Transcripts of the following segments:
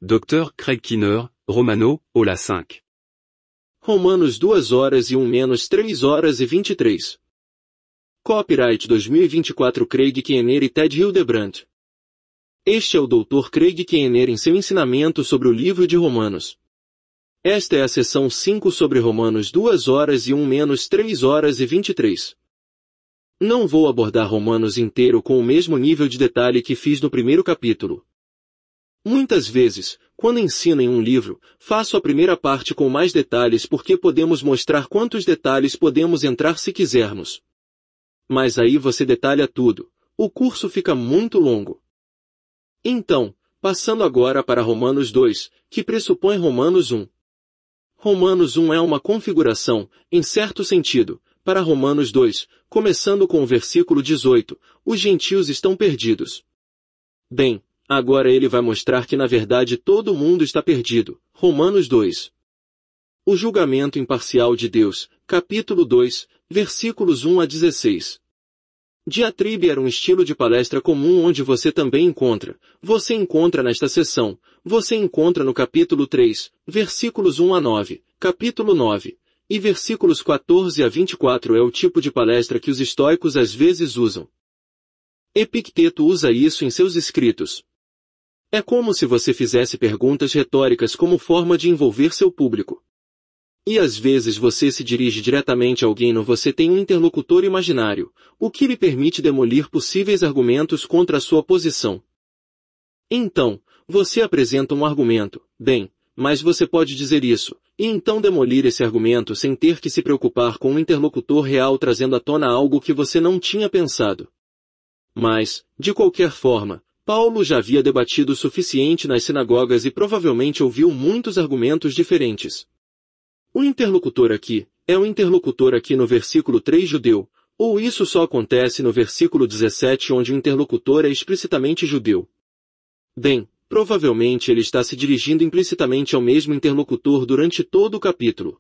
Dr. Craig Kinner, Romano, Ola 5. Romanos 2 horas e 1 menos 3 horas e 23. Copyright 2024 Craig Keener e Ted Hildebrand. Este é o Dr. Craig Keener em seu ensinamento sobre o livro de Romanos. Esta é a seção 5 sobre Romanos 2 horas e 1 menos 3 horas e 23. Não vou abordar Romanos inteiro com o mesmo nível de detalhe que fiz no primeiro capítulo. Muitas vezes, quando ensino em um livro, faço a primeira parte com mais detalhes porque podemos mostrar quantos detalhes podemos entrar se quisermos. Mas aí você detalha tudo, o curso fica muito longo. Então, passando agora para Romanos 2, que pressupõe Romanos 1. Romanos 1 é uma configuração, em certo sentido, para Romanos 2, começando com o versículo 18, os gentios estão perdidos. Bem, agora ele vai mostrar que na verdade todo mundo está perdido. Romanos 2. O julgamento imparcial de Deus, capítulo 2, versículos 1 a 16. Diatribe era um estilo de palestra comum onde você também encontra. Você encontra nesta seção. Você encontra no capítulo 3, versículos 1 a 9, capítulo 9, e versículos 14 a 24 é o tipo de palestra que os estoicos às vezes usam. Epicteto usa isso em seus escritos. É como se você fizesse perguntas retóricas como forma de envolver seu público. E às vezes você se dirige diretamente a alguém ou você tem um interlocutor imaginário, o que lhe permite demolir possíveis argumentos contra a sua posição. Então, você apresenta um argumento, bem, mas você pode dizer isso, e então demolir esse argumento sem ter que se preocupar com um interlocutor real trazendo à tona algo que você não tinha pensado. Mas, de qualquer forma, Paulo já havia debatido o suficiente nas sinagogas e provavelmente ouviu muitos argumentos diferentes. O interlocutor aqui, é o interlocutor aqui no versículo 3 judeu, ou isso só acontece no versículo 17 onde o interlocutor é explicitamente judeu. Bem, provavelmente ele está se dirigindo implicitamente ao mesmo interlocutor durante todo o capítulo.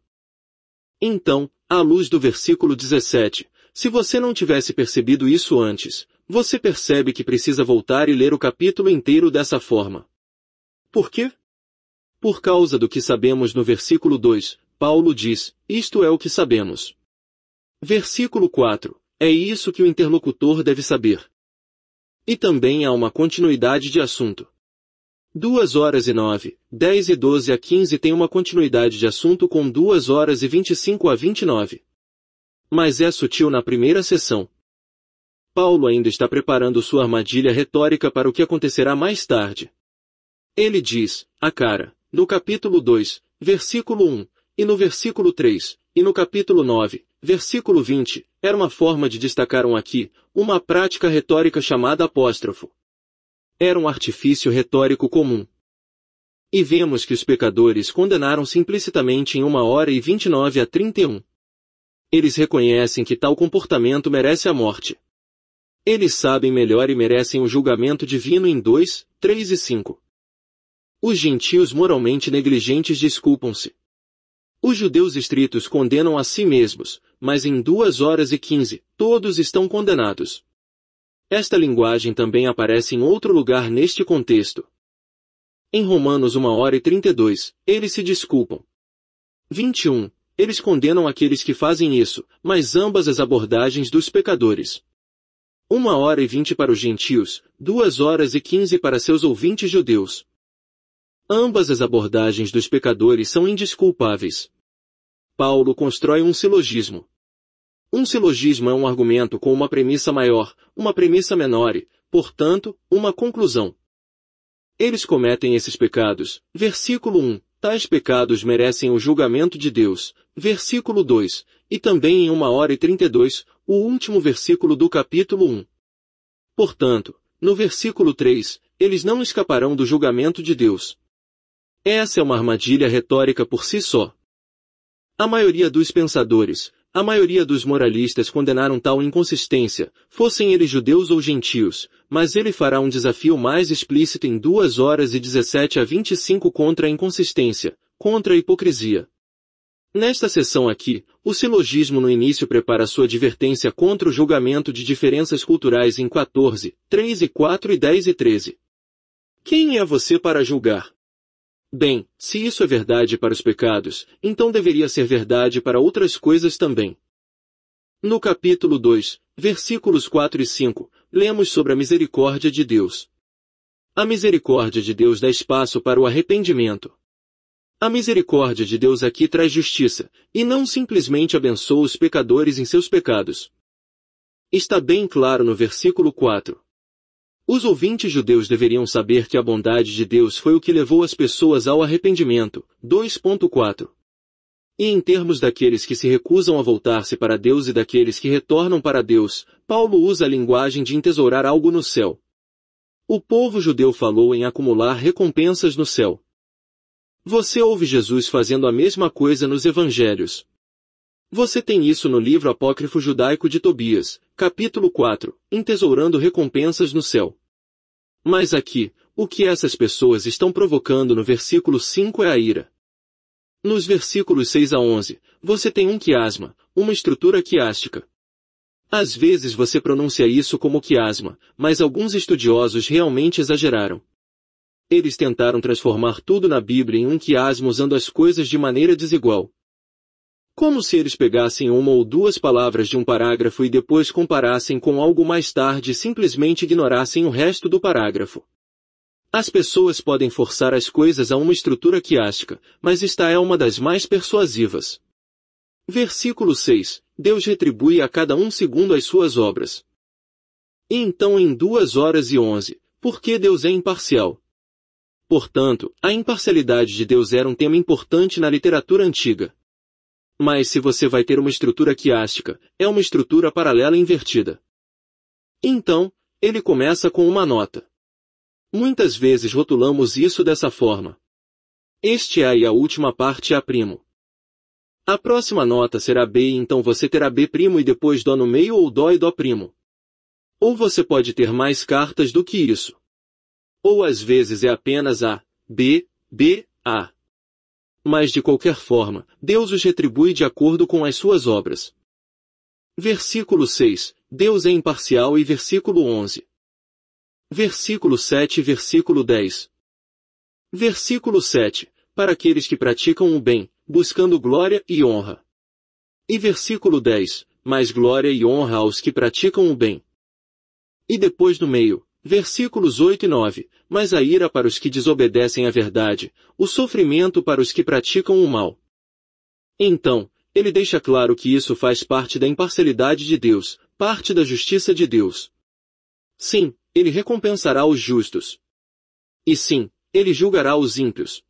Então, à luz do versículo 17, se você não tivesse percebido isso antes, você percebe que precisa voltar e ler o capítulo inteiro dessa forma. Por quê? Por causa do que sabemos no versículo 2, Paulo diz, isto é o que sabemos. Versículo 4, é isso que o interlocutor deve saber. E também há uma continuidade de assunto. 2 horas e 9, 10 e 12 a 15 tem uma continuidade de assunto com 2 horas e 25 a 29. Mas é sutil na primeira sessão. Paulo ainda está preparando sua armadilha retórica para o que acontecerá mais tarde. Ele diz, no capítulo 2, versículo 1, e no versículo 3, e no capítulo 9, versículo 20, era uma forma de destacar uma prática retórica chamada apóstrofo. Era um artifício retórico comum. E vemos que os pecadores condenaram-se implicitamente em 1 hora e 29 a 31. Eles reconhecem que tal comportamento merece a morte. Eles sabem melhor e merecem o julgamento divino em 2, 3 e 5. Os gentios moralmente negligentes desculpam-se. Os judeus estritos condenam a si mesmos, mas em 2 horas e 15, todos estão condenados. Esta linguagem também aparece em outro lugar neste contexto. Em Romanos 1 hora e 32, eles se desculpam. 21, eles condenam aqueles que fazem isso, mas ambas as abordagens dos pecadores. 1 hora e 20 para os gentios, 2 horas e 15 para seus ouvintes judeus. Ambas as abordagens dos pecadores são indesculpáveis. Paulo constrói um silogismo. Um silogismo é um argumento com uma premissa maior, uma premissa menor e, portanto, uma conclusão. Eles cometem esses pecados. Versículo 1. Tais pecados merecem o julgamento de Deus. Versículo 2. E também em 1 hora e 32, o último versículo do capítulo 1. Portanto, no versículo 3, eles não escaparão do julgamento de Deus. Essa é uma armadilha retórica por si só. A maioria dos pensadores, a maioria dos moralistas condenaram tal inconsistência, fossem eles judeus ou gentios, mas ele fará um desafio mais explícito em 2 horas e 17 a 25 contra a inconsistência, contra a hipocrisia. Nesta seção aqui, o silogismo no início prepara sua advertência contra o julgamento de diferenças culturais em 14, 3 e 4 e 10 e 13. Quem é você para julgar? Bem, se isso é verdade para os pecados, então deveria ser verdade para outras coisas também. No capítulo 2, versículos 4 e 5, lemos sobre a misericórdia de Deus. A misericórdia de Deus dá espaço para o arrependimento. A misericórdia de Deus aqui traz justiça, e não simplesmente abençoa os pecadores em seus pecados. Está bem claro no versículo 4. Os ouvintes judeus deveriam saber que a bondade de Deus foi o que levou as pessoas ao arrependimento. 2.4. E em termos daqueles que se recusam a voltar-se para Deus e daqueles que retornam para Deus, Paulo usa a linguagem de entesourar algo no céu. O povo judeu falou em acumular recompensas no céu. Você ouve Jesus fazendo a mesma coisa nos evangelhos. Você tem isso no livro apócrifo judaico de Tobias, capítulo 4, entesourando recompensas no céu. Mas aqui, o que essas pessoas estão provocando no versículo 5 é a ira. Nos versículos 6 a 11, você tem um quiasma, uma estrutura quiástica. Às vezes você pronuncia isso como quiasma, mas alguns estudiosos realmente exageraram. Eles tentaram transformar tudo na Bíblia em um quiasma usando as coisas de maneira desigual. Como se eles pegassem uma ou duas palavras de um parágrafo e depois comparassem com algo mais tarde e simplesmente ignorassem o resto do parágrafo. As pessoas podem forçar as coisas a uma estrutura quiástica, mas esta é uma das mais persuasivas. Versículo 6. Deus retribui a cada um segundo as suas obras. E então em 2:11, porque Deus é imparcial. Portanto, a imparcialidade de Deus era um tema importante na literatura antiga. Mas se você vai ter uma estrutura quiástica, é uma estrutura paralela invertida. Então, ele começa com uma nota. Muitas vezes rotulamos isso dessa forma. Este é A e a última parte é A'. A próxima nota será B e então você terá B' e depois Dó no meio ou Dó e Dó'. Ou você pode ter mais cartas do que isso. Ou às vezes é apenas A, B, B, A. Mas de qualquer forma, Deus os retribui de acordo com as suas obras. Versículo 6, Deus é imparcial e versículo 11. Versículo 7 e versículo 10. Versículo 7, para aqueles que praticam o bem, buscando glória e honra. E versículo 10, mais glória e honra aos que praticam o bem. E depois no meio, versículos 8 e 9, mas a ira para os que desobedecem à verdade, o sofrimento para os que praticam o mal. Então, ele deixa claro que isso faz parte da imparcialidade de Deus, parte da justiça de Deus. Sim, ele recompensará os justos. E sim, ele julgará os ímpios.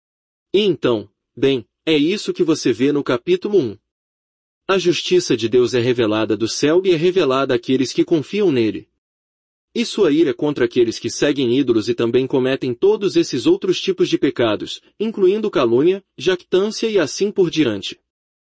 E então, bem, é isso que você vê no capítulo 1. A justiça de Deus é revelada do céu e é revelada àqueles que confiam nele. E sua ira é contra aqueles que seguem ídolos e também cometem todos esses outros tipos de pecados, incluindo calúnia, jactância e assim por diante.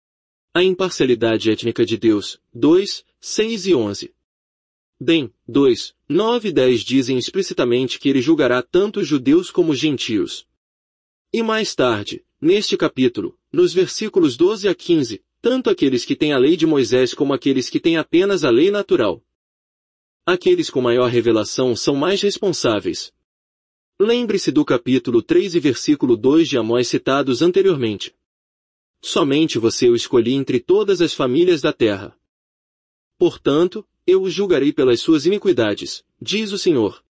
A imparcialidade étnica de Deus, 2, 6 e 11. Bem, 2, 9 e 10 dizem explicitamente que ele julgará tanto os judeus como os gentios. E mais tarde, neste capítulo, nos versículos 12 a 15, tanto aqueles que têm a lei de Moisés como aqueles que têm apenas a lei natural. Aqueles com maior revelação são mais responsáveis. Lembre-se do capítulo 3 e versículo 2 de Amós citados anteriormente. Somente você o escolhi entre todas as famílias da terra. Portanto, eu o julgarei pelas suas iniquidades, diz o Senhor.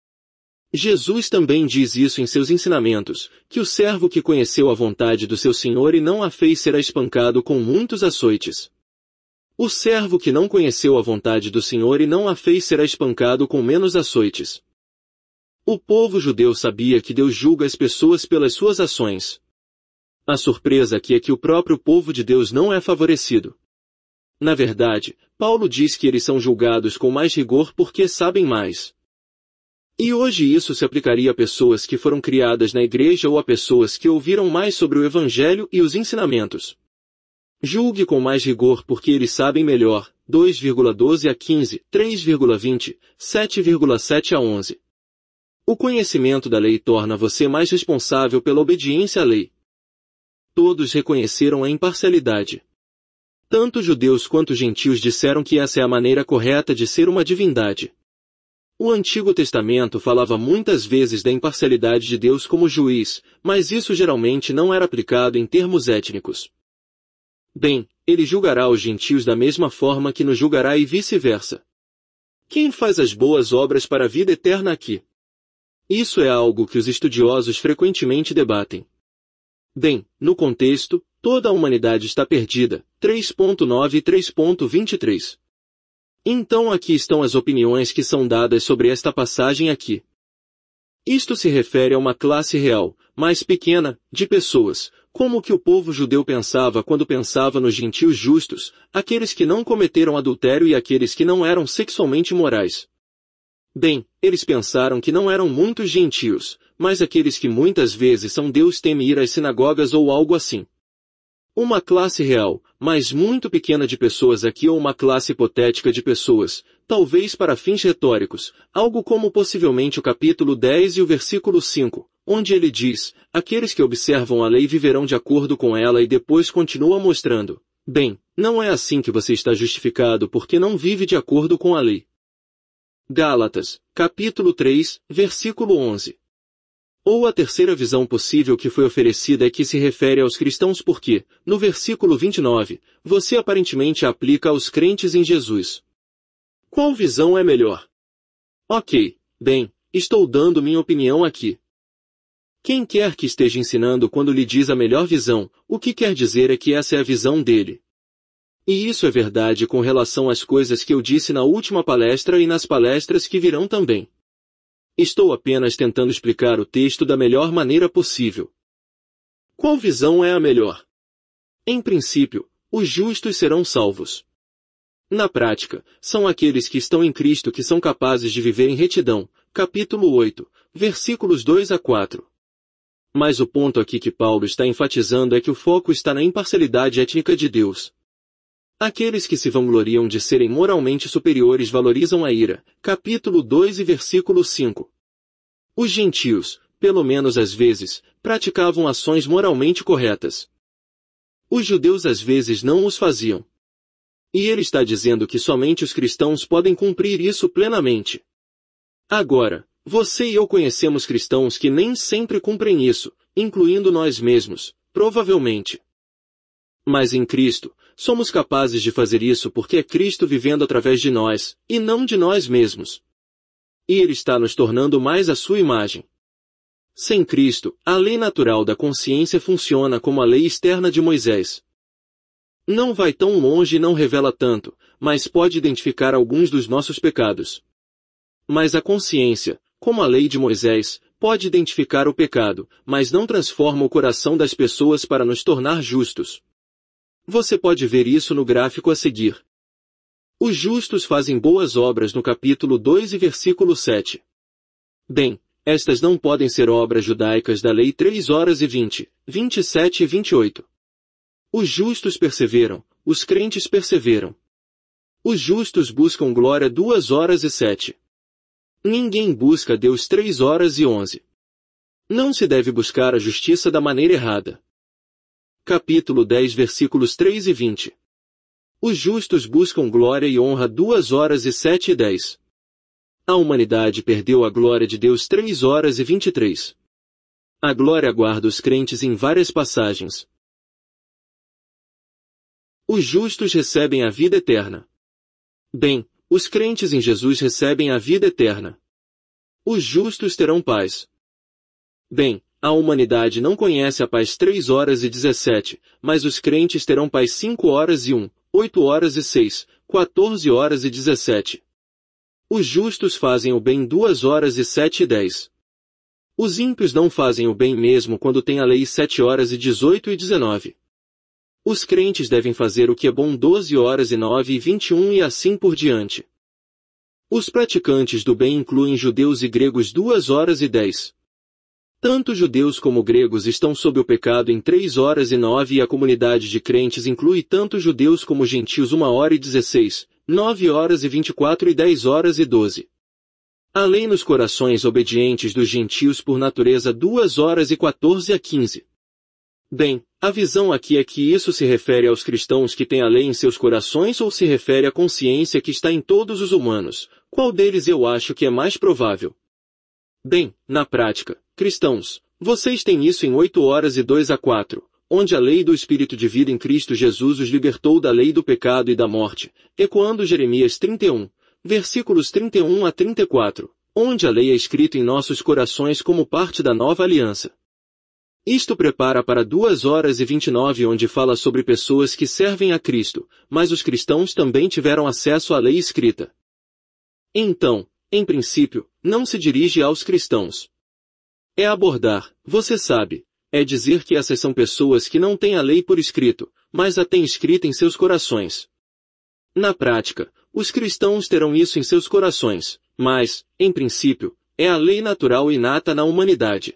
Jesus também diz isso em seus ensinamentos, que o servo que conheceu a vontade do seu Senhor e não a fez será espancado com muitos açoites. O servo que não conheceu a vontade do Senhor e não a fez será espancado com menos açoites. O povo judeu sabia que Deus julga as pessoas pelas suas ações. A surpresa aqui é que o próprio povo de Deus não é favorecido. Na verdade, Paulo diz que eles são julgados com mais rigor porque sabem mais. E hoje isso se aplicaria a pessoas que foram criadas na igreja ou a pessoas que ouviram mais sobre o Evangelho e os ensinamentos. Julgue com mais rigor porque eles sabem melhor, 2,12 a 15, 3,20, 7,7 a 11. O conhecimento da lei torna você mais responsável pela obediência à lei. Todos reconheceram a imparcialidade. Tanto judeus quanto gentios disseram que essa é a maneira correta de ser uma divindade. O Antigo Testamento falava muitas vezes da imparcialidade de Deus como juiz, mas isso geralmente não era aplicado em termos étnicos. Bem, ele julgará os gentios da mesma forma que nos julgará e vice-versa. Quem faz as boas obras para a vida eterna aqui? Isso é algo que os estudiosos frequentemente debatem. Bem, no contexto, toda a humanidade está perdida, 3.9 e 3.23. Então aqui estão as opiniões que são dadas sobre esta passagem aqui. Isto se refere a uma classe real, mais pequena, de pessoas, como o que o povo judeu pensava quando pensava nos gentios justos, aqueles que não cometeram adultério e aqueles que não eram sexualmente imorais. Bem, eles pensaram que não eram muitos gentios, mas aqueles que muitas vezes são Deus teme ir às sinagogas ou algo assim. Uma classe real, mas muito pequena de pessoas aqui ou uma classe hipotética de pessoas, talvez para fins retóricos, algo como possivelmente o capítulo 10 e o versículo 5, onde ele diz, aqueles que observam a lei viverão de acordo com ela e depois continua mostrando, bem, não é assim que você está justificado porque não vive de acordo com a lei. Gálatas, capítulo 3, versículo 11. Ou a terceira visão possível que foi oferecida é que se refere aos cristãos porque, no versículo 29, você aparentemente aplica aos crentes em Jesus. Qual visão é melhor? Ok, bem, estou dando minha opinião aqui. Quem quer que esteja ensinando quando lhe diz a melhor visão, o que quer dizer é que essa é a visão dele. E isso é verdade com relação às coisas que eu disse na última palestra e nas palestras que virão também. Estou apenas tentando explicar o texto da melhor maneira possível. Qual visão é a melhor? Em princípio, os justos serão salvos. Na prática, são aqueles que estão em Cristo que são capazes de viver em retidão, capítulo 8, versículos 2 a 4. Mas o ponto aqui que Paulo está enfatizando é que o foco está na imparcialidade étnica de Deus. Aqueles que se vangloriam de serem moralmente superiores valorizam a ira, capítulo 2 e versículo 5. Os gentios, pelo menos às vezes, praticavam ações moralmente corretas. Os judeus às vezes não os faziam. E ele está dizendo que somente os cristãos podem cumprir isso plenamente. Agora, você e eu conhecemos cristãos que nem sempre cumprem isso, incluindo nós mesmos, provavelmente. Mas em Cristo, somos capazes de fazer isso porque é Cristo vivendo através de nós, e não de nós mesmos. E Ele está nos tornando mais à sua imagem. Sem Cristo, a lei natural da consciência funciona como a lei externa de Moisés. Não vai tão longe e não revela tanto, mas pode identificar alguns dos nossos pecados. Mas a consciência, como a lei de Moisés, pode identificar o pecado, mas não transforma o coração das pessoas para nos tornar justos. Você pode ver isso no gráfico a seguir. Os justos fazem boas obras no capítulo 2 e versículo 7. Bem, estas não podem ser obras judaicas da lei 3 horas e 20, 27 e 28. Os justos perseveram, os crentes perseveram. Os justos buscam glória 2 horas e 7. Ninguém busca Deus 3 horas e 11. Não se deve buscar a justiça da maneira errada. Capítulo 10 versículos 3 e 20. Os justos buscam glória e honra 2 horas e 7 e 10. A humanidade perdeu a glória de Deus 3 horas e 23. A glória aguarda os crentes em várias passagens. Os justos recebem a vida eterna. Bem, os crentes em Jesus recebem a vida eterna. Os justos terão paz. Bem, a humanidade não conhece a paz 3 horas e 17, mas os crentes terão paz 5 horas e 1, 8 horas e 6, 14 horas e 17. Os justos fazem o bem 2 horas e 7 e 10. Os ímpios não fazem o bem mesmo quando tem a lei 7 horas e 18 e 19. Os crentes devem fazer o que é bom 12 horas e 9 e 21 e assim por diante. Os praticantes do bem incluem judeus e gregos 2 horas e 10. Tanto judeus como gregos estão sob o pecado em 3 horas e 9 e a comunidade de crentes inclui tanto judeus como gentios 1 hora e 16, 9 horas e 24 e 10 horas e 12. A lei nos corações obedientes dos gentios por natureza 2 horas e 14 a 15. Bem, a visão aqui é que isso se refere aos cristãos que têm a lei em seus corações ou se refere à consciência que está em todos os humanos, Qual deles eu acho que é mais provável? Bem, na prática, cristãos, vocês têm isso em 8 horas e 2 a 4, onde a lei do Espírito de vida em Cristo Jesus os libertou da lei do pecado e da morte, ecoando Jeremias 31, versículos 31 a 34, onde a lei é escrita em nossos corações como parte da nova aliança. Isto prepara para 2 horas e 29, onde fala sobre pessoas que servem a Cristo, mas os cristãos também tiveram acesso à lei escrita. Então, em princípio, não se dirige aos cristãos. É abordar, você sabe, é dizer que essas são pessoas que não têm a lei por escrito, mas a têm escrita em seus corações. Na prática, os cristãos terão isso em seus corações, mas, em princípio, é a lei natural inata na humanidade.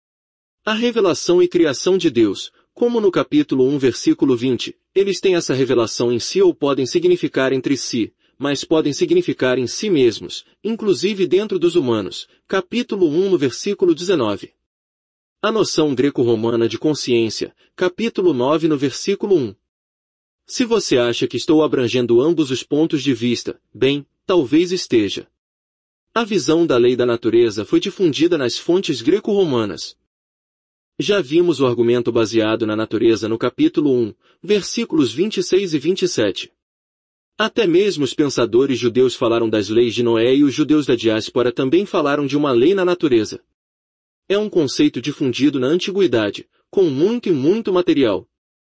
A revelação e criação de Deus, como no capítulo 1 versículo 20, eles têm essa revelação em si ou podem significar entre si, mas podem significar em si mesmos, inclusive dentro dos humanos, capítulo 1 no versículo 19. A noção greco-romana de consciência, capítulo 9 no versículo 1. Se você acha que estou abrangendo ambos os pontos de vista, bem, talvez esteja. A visão da lei da natureza foi difundida nas fontes greco-romanas. Já vimos o argumento baseado na natureza no capítulo 1, versículos 26 e 27. Até mesmo os pensadores judeus falaram das leis de Noé e os judeus da diáspora também falaram de uma lei na natureza. É um conceito difundido na antiguidade, com muito e muito material.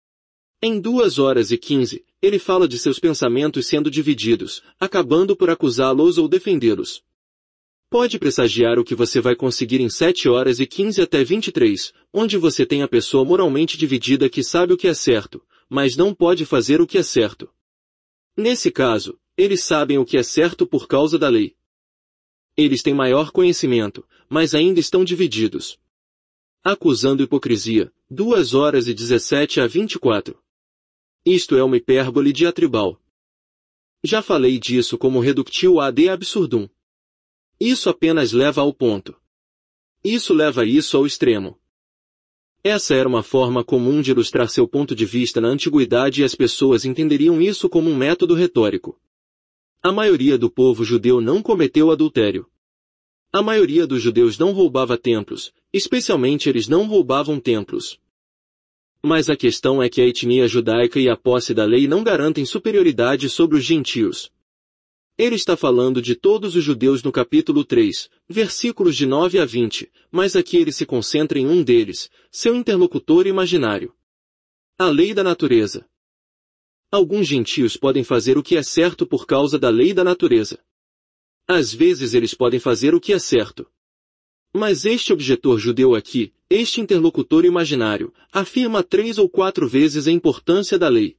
Em 2 horas e 15, ele fala de seus pensamentos sendo divididos, acabando por acusá-los ou defendê-los. Pode pressagiar o que você vai conseguir em 7 horas e 15 até 23, onde você tem a pessoa moralmente dividida que sabe o que é certo, mas não pode fazer o que é certo. Nesse caso, eles sabem o que é certo por causa da lei. Eles têm maior conhecimento, mas ainda estão divididos. Acusando hipocrisia, 2 horas e 17 a 24. Isto é uma hipérbole diatribal. Já falei disso como reductio ad absurdum. Isso apenas leva ao ponto. Isso leva isso ao extremo. Essa era uma forma comum de ilustrar seu ponto de vista na antiguidade e as pessoas entenderiam isso como um método retórico. A maioria do povo judeu não cometeu adultério. A maioria dos judeus não roubava templos, especialmente eles não roubavam templos. Mas a questão é que a etnia judaica e a posse da lei não garantem superioridade sobre os gentios. Ele está falando de todos os judeus no capítulo 3, versículos de 9 a 20, mas aqui ele se concentra em um deles, seu interlocutor imaginário. A lei da natureza. Alguns gentios podem fazer o que é certo por causa da lei da natureza. Às vezes eles podem fazer o que é certo. Mas este objetor judeu aqui, este interlocutor imaginário, afirma 3 ou 4 vezes a importância da lei.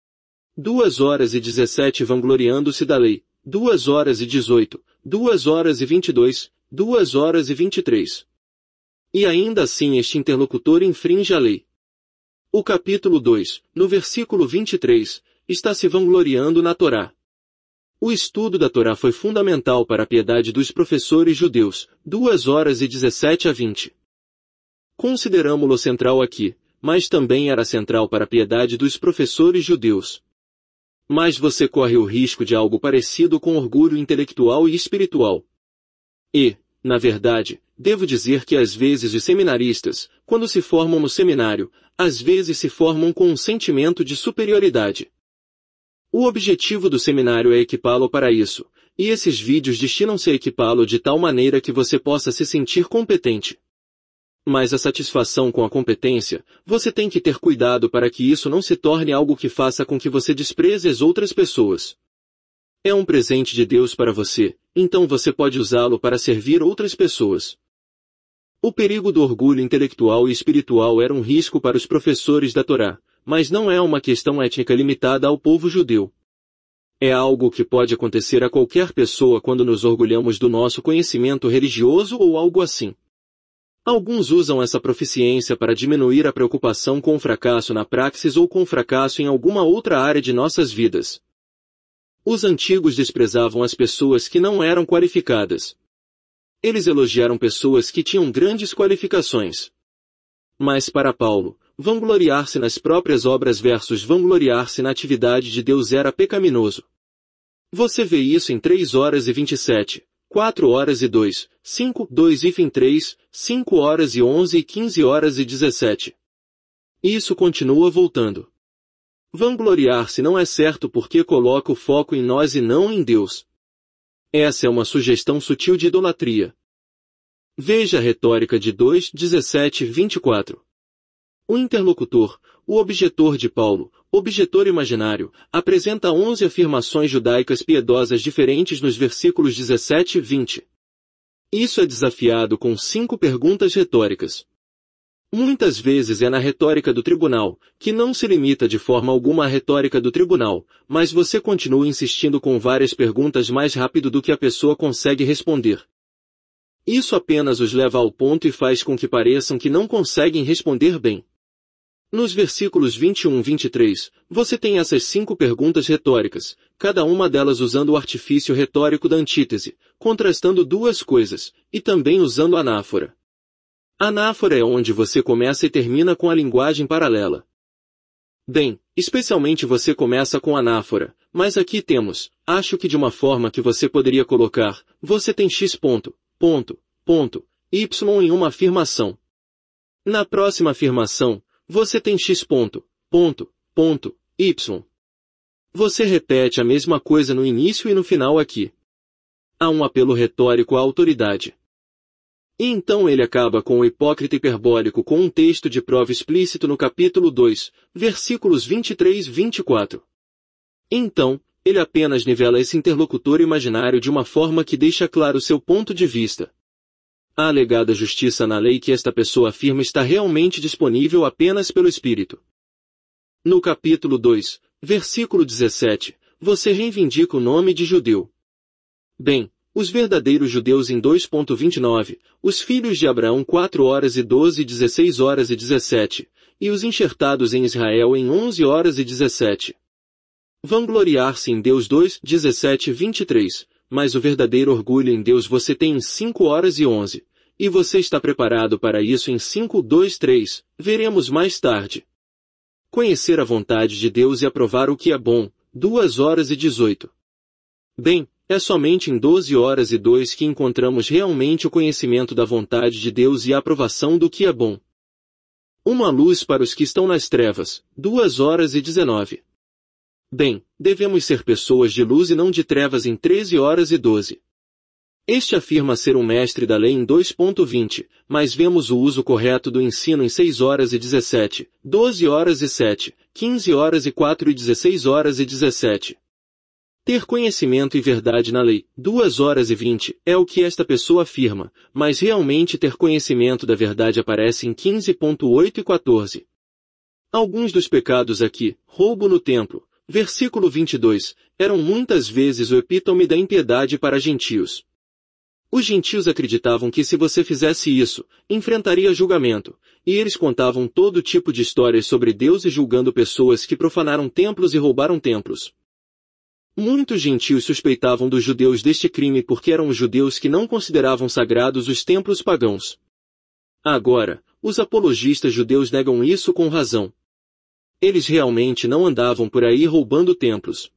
2 horas e 17 vangloriando-se da lei. 2 horas e 18, 2 horas e 22, 2 horas e 23. E ainda assim este interlocutor infringe a lei. O capítulo 2, no versículo 23, está se vangloriando na Torá. O estudo da Torá foi fundamental para a piedade dos professores judeus, 2 horas e 17 a 20. Consideramo-lo central aqui, mas também era central para a piedade dos professores judeus. Mas você corre o risco de algo parecido com orgulho intelectual e espiritual. E, na verdade, devo dizer que às vezes os seminaristas, quando se formam no seminário, às vezes se formam com um sentimento de superioridade. O objetivo do seminário é equipá-lo para isso, e esses vídeos destinam-se a equipá-lo de tal maneira que você possa se sentir competente. Mas a satisfação com a competência, você tem que ter cuidado para que isso não se torne algo que faça com que você despreze as outras pessoas. É um presente de Deus para você, então você pode usá-lo para servir outras pessoas. O perigo do orgulho intelectual e espiritual era um risco para os professores da Torá, mas não é uma questão étnica limitada ao povo judeu. É algo que pode acontecer a qualquer pessoa quando nos orgulhamos do nosso conhecimento religioso ou algo assim. Alguns usam essa proficiência para diminuir a preocupação com o fracasso na praxis ou com o fracasso em alguma outra área de nossas vidas. Os antigos desprezavam as pessoas que não eram qualificadas. Eles elogiaram pessoas que tinham grandes qualificações. Mas para Paulo, vangloriar-se nas próprias obras versus vangloriar-se na atividade de Deus era pecaminoso. Você vê isso em 3 horas e 27, 4 horas e 2, 5, 2 e fim 3, 5 horas e 11 e 15 horas e 17. Isso continua voltando. Vangloriar-se não é certo porque coloca o foco em nós e não em Deus. Essa é uma sugestão sutil de idolatria. Veja a retórica de 2, 17 e 24. O interlocutor, o objetor de Paulo, objetor imaginário, apresenta 11 afirmações judaicas piedosas diferentes nos versículos 17 e 20. Isso é desafiado com 5 perguntas retóricas. Muitas vezes é na retórica do tribunal, que não se limita de forma alguma à retórica do tribunal, mas você continua insistindo com várias perguntas mais rápido do que a pessoa consegue responder. Isso apenas os leva ao ponto e faz com que pareçam que não conseguem responder bem. Nos versículos 21 e 23, você tem essas 5 perguntas retóricas, cada uma delas usando o artifício retórico da antítese, contrastando duas coisas, e também usando anáfora. Anáfora é onde você começa e termina com a linguagem paralela. Bem, especialmente você começa com anáfora, mas aqui temos, acho que de uma forma que você poderia colocar, você tem x ponto, ponto, ponto, y em uma afirmação. Na próxima afirmação, você tem x ponto, ponto, ponto, y. Você repete a mesma coisa no início e no final aqui. Há um apelo retórico à autoridade. E então ele acaba com o hipócrita hiperbólico com um texto de prova explícito no capítulo 2, versículos 23 e 24. Então, ele apenas nivela esse interlocutor imaginário de uma forma que deixa claro seu ponto de vista. A alegada justiça na lei que esta pessoa afirma está realmente disponível apenas pelo Espírito. No capítulo 2, versículo 17, você reivindica o nome de judeu. Bem, os verdadeiros judeus em 2.29, os filhos de Abraão 4 horas e 12 e 16 horas e 17, e os enxertados em Israel em 11 horas e 17. Vangloriar-se em Deus 2, 17 e 23, mas o verdadeiro orgulho em Deus você tem em 5 horas e 11, e você está preparado para isso em 5, 2, 3, veremos mais tarde. Conhecer a vontade de Deus e aprovar o que é bom, 2 horas e 18. Bem, é somente em 12 horas e 2 que encontramos realmente o conhecimento da vontade de Deus e a aprovação do que é bom. Uma luz para os que estão nas trevas, 2 horas e 19. Bem, devemos ser pessoas de luz e não de trevas em 13 horas e 12. Este afirma ser um mestre da lei em 2.20, mas vemos o uso correto do ensino em 6 horas e 17, 12 horas e 7, 15 horas e 4 e 16 horas e 17. Ter conhecimento e verdade na lei, 2 horas e 20, é o que esta pessoa afirma, mas realmente ter conhecimento da verdade aparece em 15.8 e 14. Alguns dos pecados aqui, roubo no templo, versículo 22, eram muitas vezes o epítome da impiedade para gentios. Os gentios acreditavam que se você fizesse isso, enfrentaria julgamento, e eles contavam todo tipo de histórias sobre Deus e julgando pessoas que profanaram templos e roubaram templos. Muitos gentios suspeitavam dos judeus deste crime porque eram os judeus que não consideravam sagrados os templos pagãos. Agora, os apologistas judeus negam isso com razão. Eles realmente não andavam por aí roubando templos.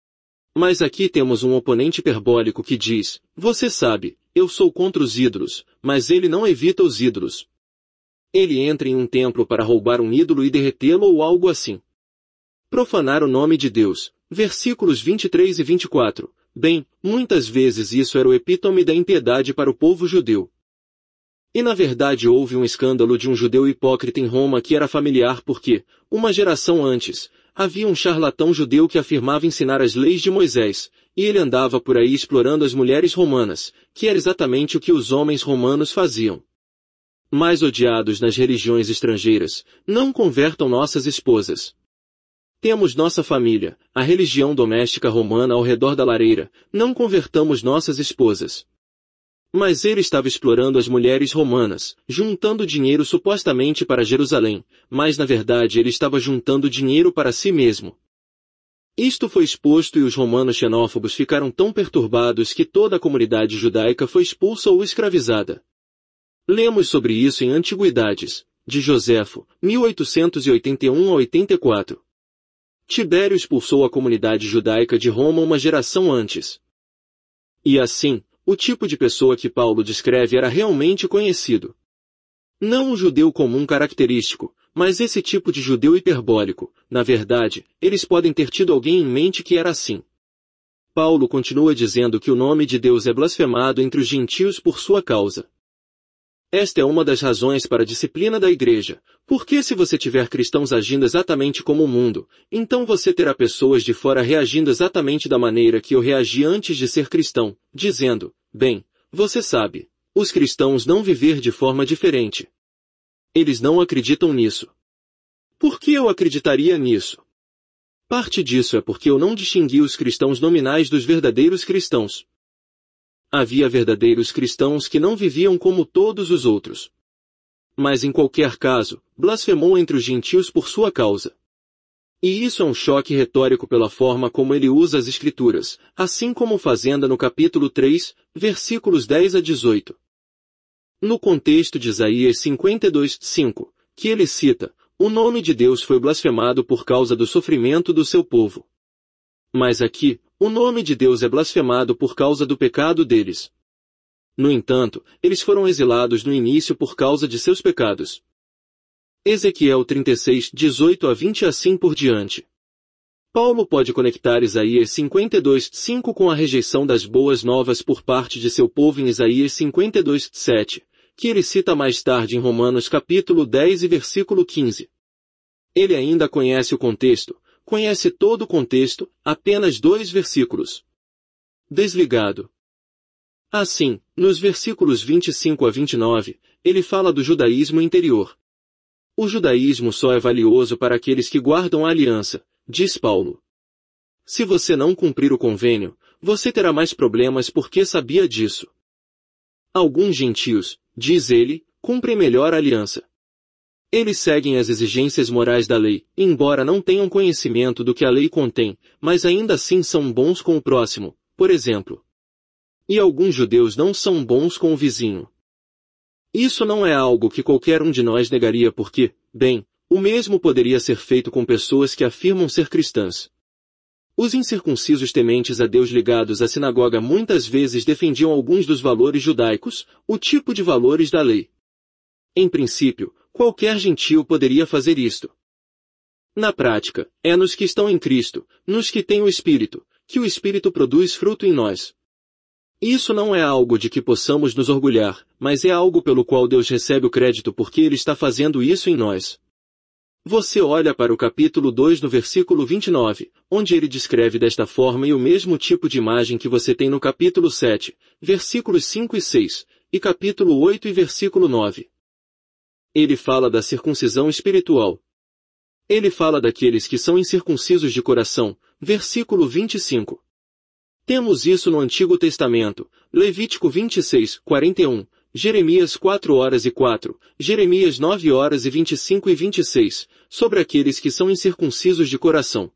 Mas aqui temos um oponente hiperbólico que diz, você sabe, eu sou contra os ídolos, mas ele não evita os ídolos. Ele entra em um templo para roubar um ídolo e derretê-lo ou algo assim. Profanar o nome de Deus, versículos 23 e 24. Bem, muitas vezes isso era o epítome da impiedade para o povo judeu. E na verdade houve um escândalo de um judeu hipócrita em Roma que era familiar porque, uma geração antes, havia um charlatão judeu que afirmava ensinar as leis de Moisés, e ele andava por aí explorando as mulheres romanas, que era exatamente o que os homens romanos faziam. Mais odiados nas religiões estrangeiras, não convertam nossas esposas. Temos nossa família, a religião doméstica romana ao redor da lareira, não convertamos nossas esposas. Mas ele estava explorando as mulheres romanas, juntando dinheiro supostamente para Jerusalém, mas na verdade ele estava juntando dinheiro para si mesmo. Isto foi exposto e os romanos xenófobos ficaram tão perturbados que toda a comunidade judaica foi expulsa ou escravizada. Lemos sobre isso em Antiguidades, de Joséfo, 1881 a 84. Tibério expulsou a comunidade judaica de Roma uma geração antes. E assim, o tipo de pessoa que Paulo descreve era realmente conhecido. Não o judeu comum característico, mas esse tipo de judeu hiperbólico. Na verdade, eles podem ter tido alguém em mente que era assim. Paulo continua dizendo que o nome de Deus é blasfemado entre os gentios por sua causa. Esta é uma das razões para a disciplina da igreja, porque se você tiver cristãos agindo exatamente como o mundo, então você terá pessoas de fora reagindo exatamente da maneira que eu reagi antes de ser cristão, dizendo, bem, você sabe, os cristãos não viver de forma diferente. Eles não acreditam nisso. Por que eu acreditaria nisso? Parte disso é porque eu não distingui os cristãos nominais dos verdadeiros cristãos. Havia verdadeiros cristãos que não viviam como todos os outros. Mas em qualquer caso, blasfemou entre os gentios por sua causa. E isso é um choque retórico pela forma como ele usa as escrituras, assim como Fazenda no capítulo 3, versículos 10 a 18. No contexto de Isaías 52, 5, que ele cita, o nome de Deus foi blasfemado por causa do sofrimento do seu povo. Mas aqui, o nome de Deus é blasfemado por causa do pecado deles. No entanto, eles foram exilados no início por causa de seus pecados. Ezequiel 36, 18 a 20 e assim por diante. Paulo pode conectar Isaías 52, 5 com a rejeição das boas novas por parte de seu povo em Isaías 52, 7, que ele cita mais tarde em Romanos capítulo 10 e versículo 15. Ele ainda conhece o contexto, conhece todo o contexto, apenas 2 versículos. Desligado. Assim, nos versículos 25 a 29, ele fala do judaísmo interior. O judaísmo só é valioso para aqueles que guardam a aliança, diz Paulo. Se você não cumprir o convênio, você terá mais problemas porque sabia disso. Alguns gentios, diz ele, cumprem melhor a aliança. Eles seguem as exigências morais da lei, embora não tenham conhecimento do que a lei contém, mas ainda assim são bons com o próximo, por exemplo. E alguns judeus não são bons com o vizinho. Isso não é algo que qualquer um de nós negaria porque, bem, o mesmo poderia ser feito com pessoas que afirmam ser cristãs. Os incircuncisos tementes a Deus ligados à sinagoga muitas vezes defendiam alguns dos valores judaicos, o tipo de valores da lei. Em princípio, qualquer gentio poderia fazer isto. Na prática, é nos que estão em Cristo, nos que têm o Espírito, que o Espírito produz fruto em nós. Isso não é algo de que possamos nos orgulhar, mas é algo pelo qual Deus recebe o crédito porque Ele está fazendo isso em nós. Você olha para o capítulo 2 no versículo 29, onde ele descreve desta forma e o mesmo tipo de imagem que você tem no capítulo 7, versículos 5 e 6, e capítulo 8 e versículo 9. Ele fala da circuncisão espiritual. Ele fala daqueles que são incircuncisos de coração, versículo 25. Temos isso no Antigo Testamento, Levítico 26, 41, Jeremias 4 horas e 4, Jeremias 9 horas e 25 e 26, sobre aqueles que são incircuncisos de coração.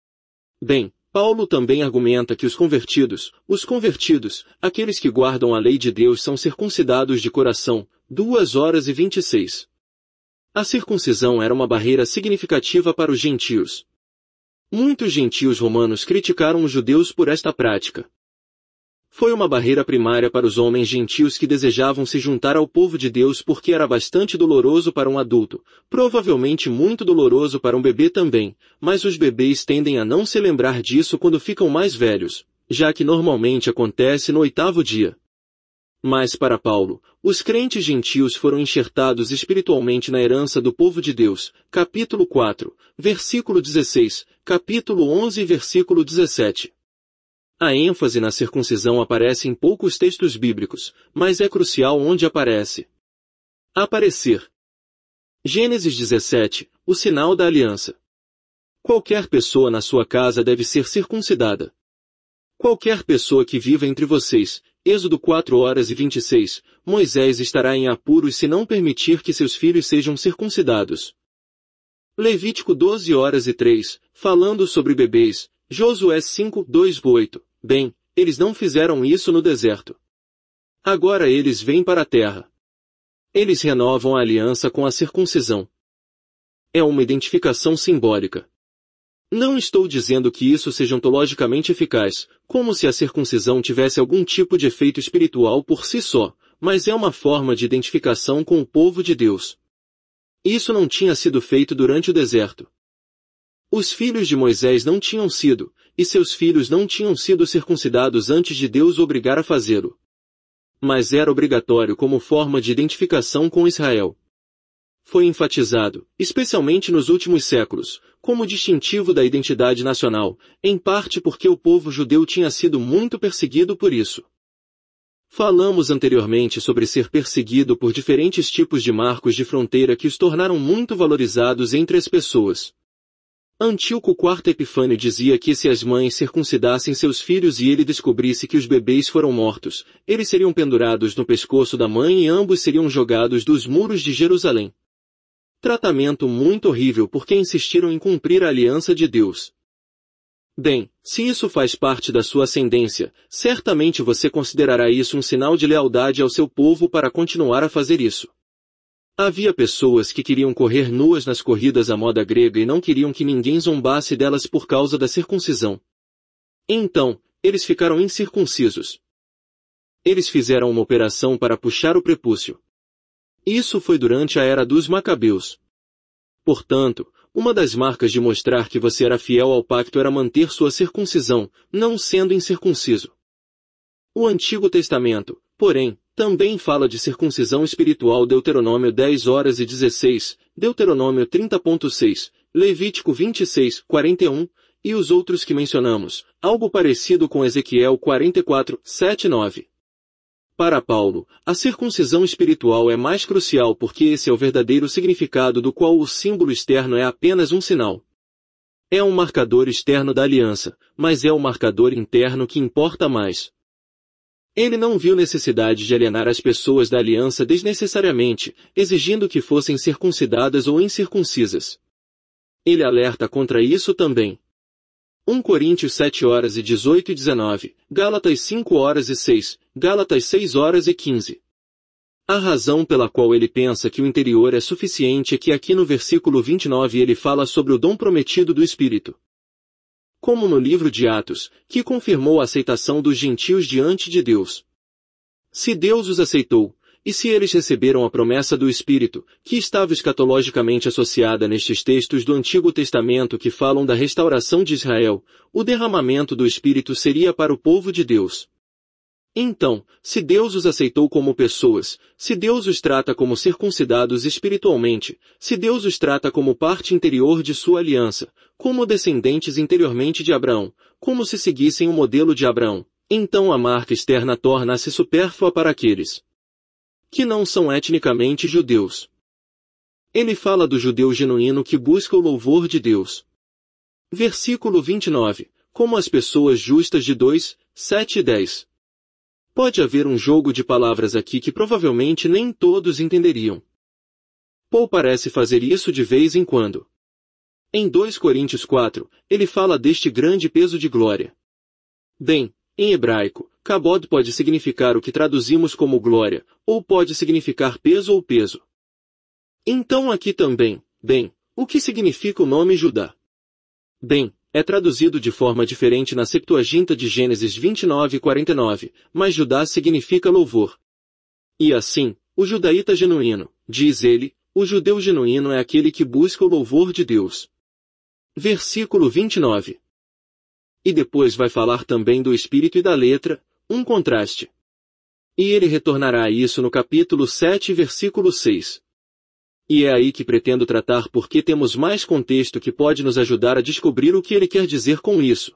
Bem, Paulo também argumenta que os convertidos, aqueles que guardam a lei de Deus são circuncidados de coração, 2 horas e 26. A circuncisão era uma barreira significativa para os gentios. Muitos gentios romanos criticaram os judeus por esta prática. Foi uma barreira primária para os homens gentios que desejavam se juntar ao povo de Deus porque era bastante doloroso para um adulto, provavelmente muito doloroso para um bebê também, mas os bebês tendem a não se lembrar disso quando ficam mais velhos, já que normalmente acontece no 8º dia. Mas para Paulo, os crentes gentios foram enxertados espiritualmente na herança do povo de Deus, capítulo 4, versículo 16, capítulo 11 e versículo 17. A ênfase na circuncisão aparece em poucos textos bíblicos, mas é crucial onde aparece. Aparecer. Gênesis 17, o sinal da aliança. Qualquer pessoa na sua casa deve ser circuncidada. Qualquer pessoa que viva entre vocês, Êxodo 4 horas e 26, Moisés estará em apuros se não permitir que seus filhos sejam circuncidados. Levítico 12 horas e 3, falando sobre bebês, Josué 5, 2, 8, bem, eles não fizeram isso no deserto. Agora eles vêm para a terra. Eles renovam a aliança com a circuncisão. É uma identificação simbólica. Não estou dizendo que isso seja ontologicamente eficaz, como se a circuncisão tivesse algum tipo de efeito espiritual por si só, mas é uma forma de identificação com o povo de Deus. Isso não tinha sido feito durante o deserto. Os filhos de Moisés não tinham sido, e seus filhos não tinham sido circuncidados antes de Deus o obrigar a fazê-lo. Mas era obrigatório como forma de identificação com Israel. Foi enfatizado, especialmente nos últimos séculos, como distintivo da identidade nacional, em parte porque o povo judeu tinha sido muito perseguido por isso. Falamos anteriormente sobre ser perseguido por diferentes tipos de marcos de fronteira que os tornaram muito valorizados entre as pessoas. Antíoco IV Epifânio dizia que se as mães circuncidassem seus filhos e ele descobrisse que os bebês foram mortos, eles seriam pendurados no pescoço da mãe e ambos seriam jogados dos muros de Jerusalém. Tratamento muito horrível porque insistiram em cumprir a aliança de Deus. Bem, se isso faz parte da sua ascendência, certamente você considerará isso um sinal de lealdade ao seu povo para continuar a fazer isso. Havia pessoas que queriam correr nuas nas corridas à moda grega e não queriam que ninguém zombasse delas por causa da circuncisão. Então, eles ficaram incircuncisos. Eles fizeram uma operação para puxar o prepúcio. Isso foi durante a era dos Macabeus. Portanto, uma das marcas de mostrar que você era fiel ao pacto era manter sua circuncisão, não sendo incircunciso. O Antigo Testamento, porém, também fala de circuncisão espiritual. Deuteronômio 10:16, Deuteronômio 30:6, Levítico 26:41, e os outros que mencionamos, algo parecido com Ezequiel 44:7-9. Para Paulo, a circuncisão espiritual é mais crucial porque esse é o verdadeiro significado do qual o símbolo externo é apenas um sinal. É um marcador externo da aliança, mas é o marcador interno que importa mais. Ele não viu necessidade de alienar as pessoas da aliança desnecessariamente, exigindo que fossem circuncidadas ou incircuncisas. Ele alerta contra isso também. 1 Coríntios 7:18-19, Gálatas 5:6, Gálatas 6:15. A razão pela qual ele pensa que o interior é suficiente é que aqui no versículo 29 ele fala sobre o dom prometido do Espírito. Como no livro de Atos, que confirmou a aceitação dos gentios diante de Deus. Se Deus os aceitou, e se eles receberam a promessa do Espírito, que estava escatologicamente associada nestes textos do Antigo Testamento que falam da restauração de Israel, o derramamento do Espírito seria para o povo de Deus. Então, se Deus os aceitou como pessoas, se Deus os trata como circuncidados espiritualmente, se Deus os trata como parte interior de sua aliança, como descendentes interiormente de Abraão, como se seguissem o modelo de Abraão, então a marca externa torna-se supérflua para aqueles que não são etnicamente judeus. Ele fala do judeu genuíno que busca o louvor de Deus. Versículo 29, como as pessoas justas de 2, 7 e 10. Pode haver um jogo de palavras aqui que provavelmente nem todos entenderiam. Paul parece fazer isso de vez em quando. Em 2 Coríntios 4, ele fala deste grande peso de glória. Bem, em hebraico, kabod pode significar o que traduzimos como glória, ou pode significar peso ou peso. Então aqui também, bem, o que significa o nome Judá? Bem, é traduzido de forma diferente na Septuaginta de Gênesis 29:49, mas Judá significa louvor. E assim, o judaíta genuíno, diz ele, o judeu genuíno é aquele que busca o louvor de Deus. Versículo 29. E depois vai falar também do espírito e da letra, um contraste. E ele retornará a isso no capítulo 7, versículo 6. E é aí que pretendo tratar porque temos mais contexto que pode nos ajudar a descobrir o que ele quer dizer com isso.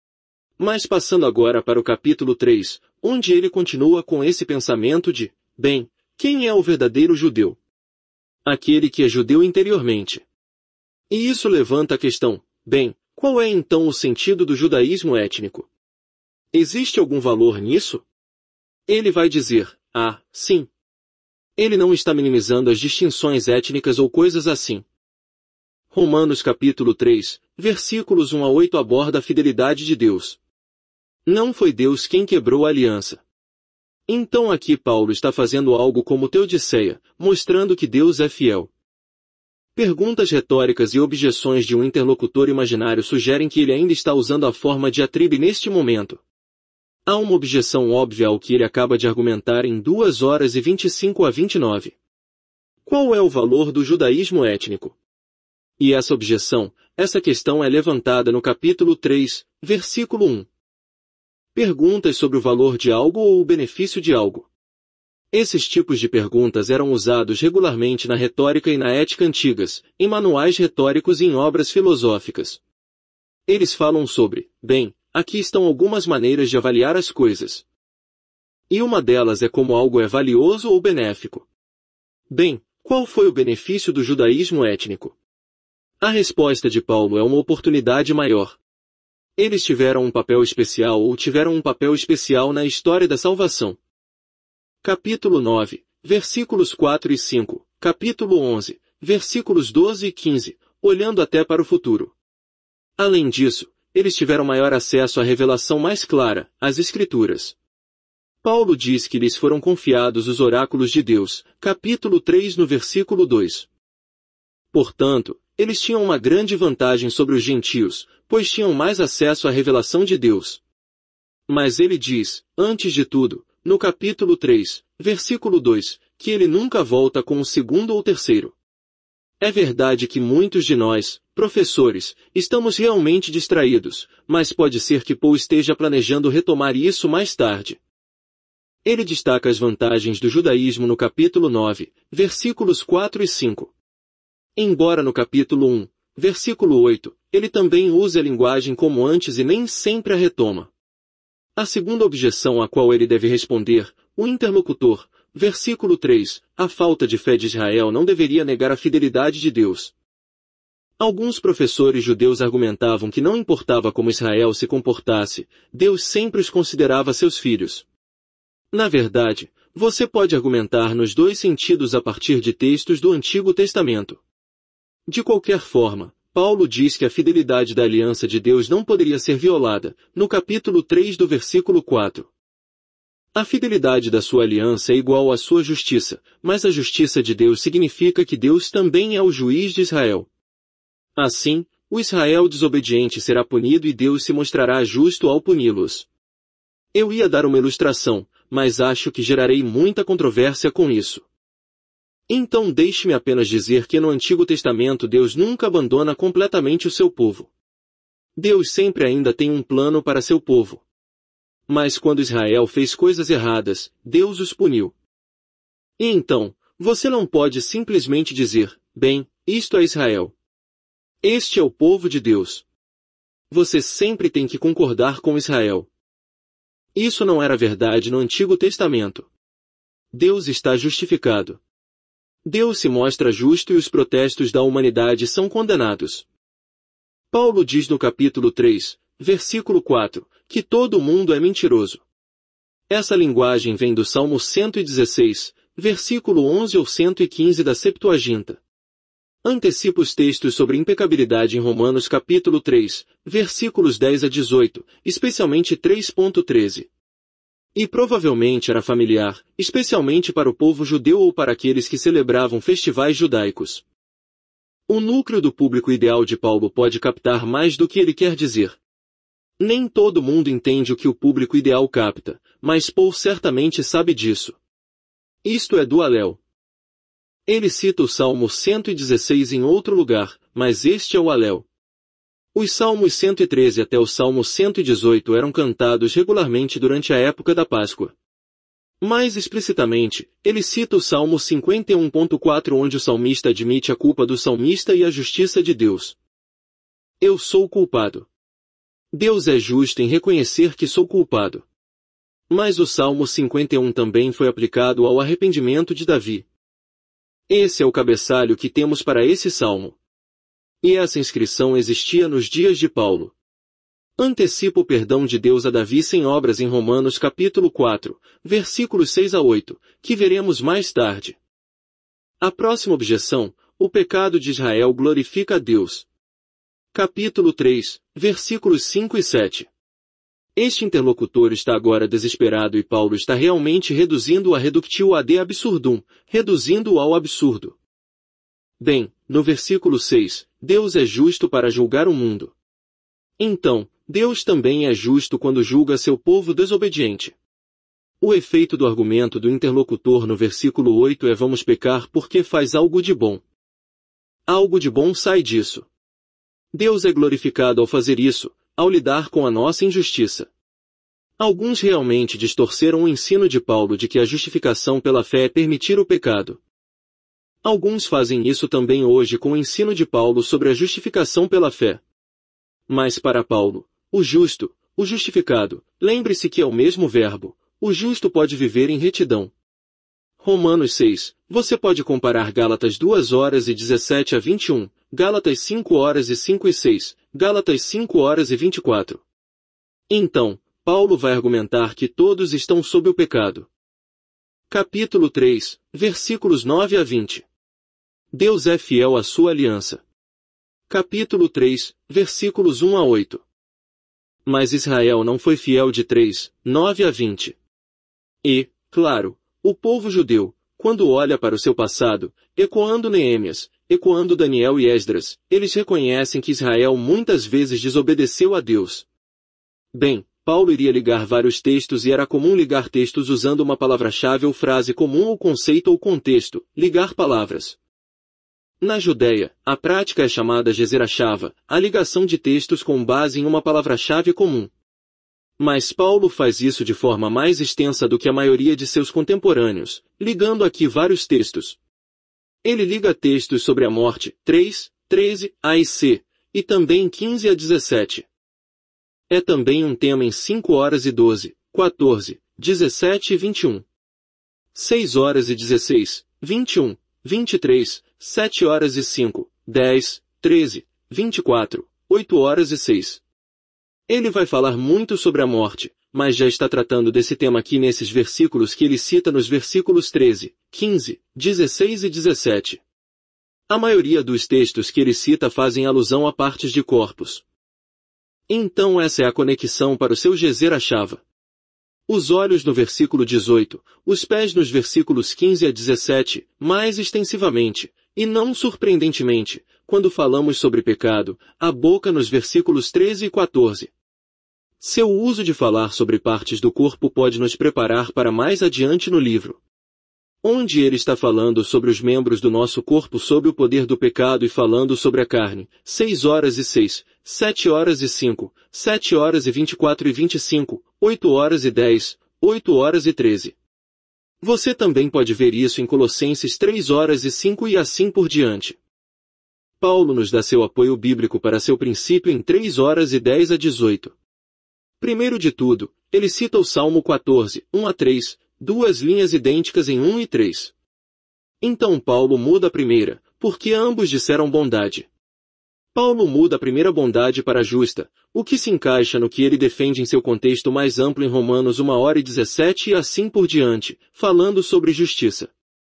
Mas passando agora para o capítulo 3, onde ele continua com esse pensamento de, bem, quem é o verdadeiro judeu? Aquele que é judeu interiormente. E isso levanta a questão, bem, qual é então o sentido do judaísmo étnico? Existe algum valor nisso? Ele vai dizer, sim. Ele não está minimizando as distinções étnicas ou coisas assim. Romanos capítulo 3, versículos 1 a 8 aborda a fidelidade de Deus. Não foi Deus quem quebrou a aliança. Então aqui Paulo está fazendo algo como Teodiceia, mostrando que Deus é fiel. Perguntas retóricas e objeções de um interlocutor imaginário sugerem que ele ainda está usando a forma diatribe neste momento. Há uma objeção óbvia ao que ele acaba de argumentar em 2 horas e 25 a 29. Qual é o valor do judaísmo étnico? E essa questão é levantada no capítulo 3, versículo 1. Perguntas sobre o valor de algo ou o benefício de algo. Esses tipos de perguntas eram usados regularmente na retórica e na ética antigas, em manuais retóricos e em obras filosóficas. Eles falam sobre, bem, aqui estão algumas maneiras de avaliar as coisas. E uma delas é como algo é valioso ou benéfico. Bem, qual foi o benefício do judaísmo étnico? A resposta de Paulo é uma oportunidade maior. Eles tiveram um papel especial ou tiveram um papel especial na história da salvação. Capítulo 9, versículos 4 e 5, capítulo 11, versículos 12 e 15, olhando até para o futuro. Além disso, eles tiveram maior acesso à revelação mais clara, às Escrituras. Paulo diz que lhes foram confiados os oráculos de Deus, capítulo 3 no versículo 2. Portanto, eles tinham uma grande vantagem sobre os gentios, pois tinham mais acesso à revelação de Deus. Mas ele diz, antes de tudo, no capítulo 3, versículo 2, que ele nunca volta com o segundo ou terceiro. É verdade que muitos de nós, professores, estamos realmente distraídos, mas pode ser que Paul esteja planejando retomar isso mais tarde. Ele destaca as vantagens do judaísmo no capítulo 9, versículos 4 e 5. Embora no capítulo 1, versículo 8, ele também use a linguagem como antes e nem sempre a retoma. A segunda objeção a qual ele deve responder, o interlocutor, versículo 3, a falta de fé de Israel não deveria negar a fidelidade de Deus. Alguns professores judeus argumentavam que não importava como Israel se comportasse, Deus sempre os considerava seus filhos. Na verdade, você pode argumentar nos dois sentidos a partir de textos do Antigo Testamento. De qualquer forma, Paulo diz que a fidelidade da aliança de Deus não poderia ser violada, no capítulo 3 do versículo 4. A fidelidade da sua aliança é igual à sua justiça, mas a justiça de Deus significa que Deus também é o juiz de Israel. Assim, o Israel desobediente será punido e Deus se mostrará justo ao puni-los. Eu ia dar uma ilustração, mas acho que gerarei muita controvérsia com isso. Então deixe-me apenas dizer que no Antigo Testamento Deus nunca abandona completamente o seu povo. Deus sempre ainda tem um plano para seu povo. Mas quando Israel fez coisas erradas, Deus os puniu. E então, você não pode simplesmente dizer, bem, isto é Israel. Este é o povo de Deus. Você sempre tem que concordar com Israel. Isso não era verdade no Antigo Testamento. Deus está justificado. Deus se mostra justo e os protestos da humanidade são condenados. Paulo diz no capítulo 3, versículo 4, que todo mundo é mentiroso. Essa linguagem vem do Salmo 116, versículo 11 ou 115 da Septuaginta. Antecipa os textos sobre impecabilidade em Romanos capítulo 3, versículos 10 a 18, especialmente 3.13. E provavelmente era familiar, especialmente para o povo judeu ou para aqueles que celebravam festivais judaicos. O núcleo do público ideal de Paulo pode captar mais do que ele quer dizer. Nem todo mundo entende o que o público ideal capta, mas Paulo certamente sabe disso. Isto é do Alel. Ele cita o Salmo 116 em outro lugar, mas este é o Alel. Os Salmos 113 até o Salmo 118 eram cantados regularmente durante a época da Páscoa. Mais explicitamente, ele cita o Salmo 51.4 onde o salmista admite a culpa do salmista e a justiça de Deus. Eu sou culpado. Deus é justo em reconhecer que sou culpado. Mas o Salmo 51 também foi aplicado ao arrependimento de Davi. Esse é o cabeçalho que temos para esse salmo. E essa inscrição existia nos dias de Paulo. Antecipa o perdão de Deus a Davi sem obras em Romanos capítulo 4, versículos 6 a 8, que veremos mais tarde. A próxima objeção, o pecado de Israel glorifica a Deus. Capítulo 3, versículos 5 e 7. Este interlocutor está agora desesperado e Paulo está realmente reduzindo-o a reductio ad absurdum, reduzindo-o ao absurdo. Bem, no versículo 6, Deus é justo para julgar o mundo. Então, Deus também é justo quando julga seu povo desobediente. O efeito do argumento do interlocutor no versículo 8 é vamos pecar porque faz algo de bom. Algo de bom sai disso. Deus é glorificado ao fazer isso, ao lidar com a nossa injustiça. Alguns realmente distorceram o ensino de Paulo de que a justificação pela fé é permitir o pecado. Alguns fazem isso também hoje com o ensino de Paulo sobre a justificação pela fé. Mas para Paulo, o justo, o justificado, lembre-se que é o mesmo verbo. O justo pode viver em retidão. Romanos 6, você pode comparar Gálatas 2 horas e 17 a 21, Gálatas 5 horas e 5 e 6, Gálatas 5 horas e 24. Então, Paulo vai argumentar que todos estão sob o pecado. Capítulo 3, versículos 9 a 20. Deus é fiel à sua aliança. Capítulo 3, versículos 1 a 8. Mas Israel não foi fiel de 3, 9 a 20. E, claro, o povo judeu, quando olha para o seu passado, ecoando Neemias, ecoando Daniel e Esdras, eles reconhecem que Israel muitas vezes desobedeceu a Deus. Bem, Paulo iria ligar vários textos e era comum ligar textos usando uma palavra-chave ou frase comum ou conceito ou contexto, ligar palavras. Na Judéia, a prática é chamada Gezerachava, a ligação de textos com base em uma palavra-chave comum. Mas Paulo faz isso de forma mais extensa do que a maioria de seus contemporâneos, ligando aqui vários textos. Ele liga textos sobre a morte, 3, 13, A e C, e também 15 a 17. É também um tema em 5 horas e 12, 14, 17 e 21. 6 horas e 16, 21, 23, 7 horas e 5, 10, 13, 24, 8 horas e 6. Ele vai falar muito sobre a morte, mas já está tratando desse tema aqui nesses versículos que ele cita nos versículos 13, 15, 16 e 17. A maioria dos textos que ele cita fazem alusão a partes de corpos. Então essa é a conexão para o seu Gezerachava. Os olhos no versículo 18, os pés nos versículos 15 a 17, mais extensivamente, e não surpreendentemente, quando falamos sobre pecado, a boca nos versículos 13 e 14. Seu uso de falar sobre partes do corpo pode nos preparar para mais adiante no livro, onde ele está falando sobre os membros do nosso corpo sob o poder do pecado e falando sobre a carne, 6 horas e 6, 7 horas e 5, 7 horas e 24 e 25, 8 horas e 10, 8 horas e 13. Você também pode ver isso em Colossenses 3 horas e 5 e assim por diante. Paulo nos dá seu apoio bíblico para seu princípio em 3 horas e 10 a 18. Primeiro de tudo, ele cita o Salmo 14, 1 a 3, duas linhas idênticas em 1 e 3. Então Paulo muda a primeira, porque ambos disseram bondade. Paulo muda a primeira bondade para justa, o que se encaixa no que ele defende em seu contexto mais amplo em Romanos 1 hora e 17 e assim por diante, falando sobre justiça.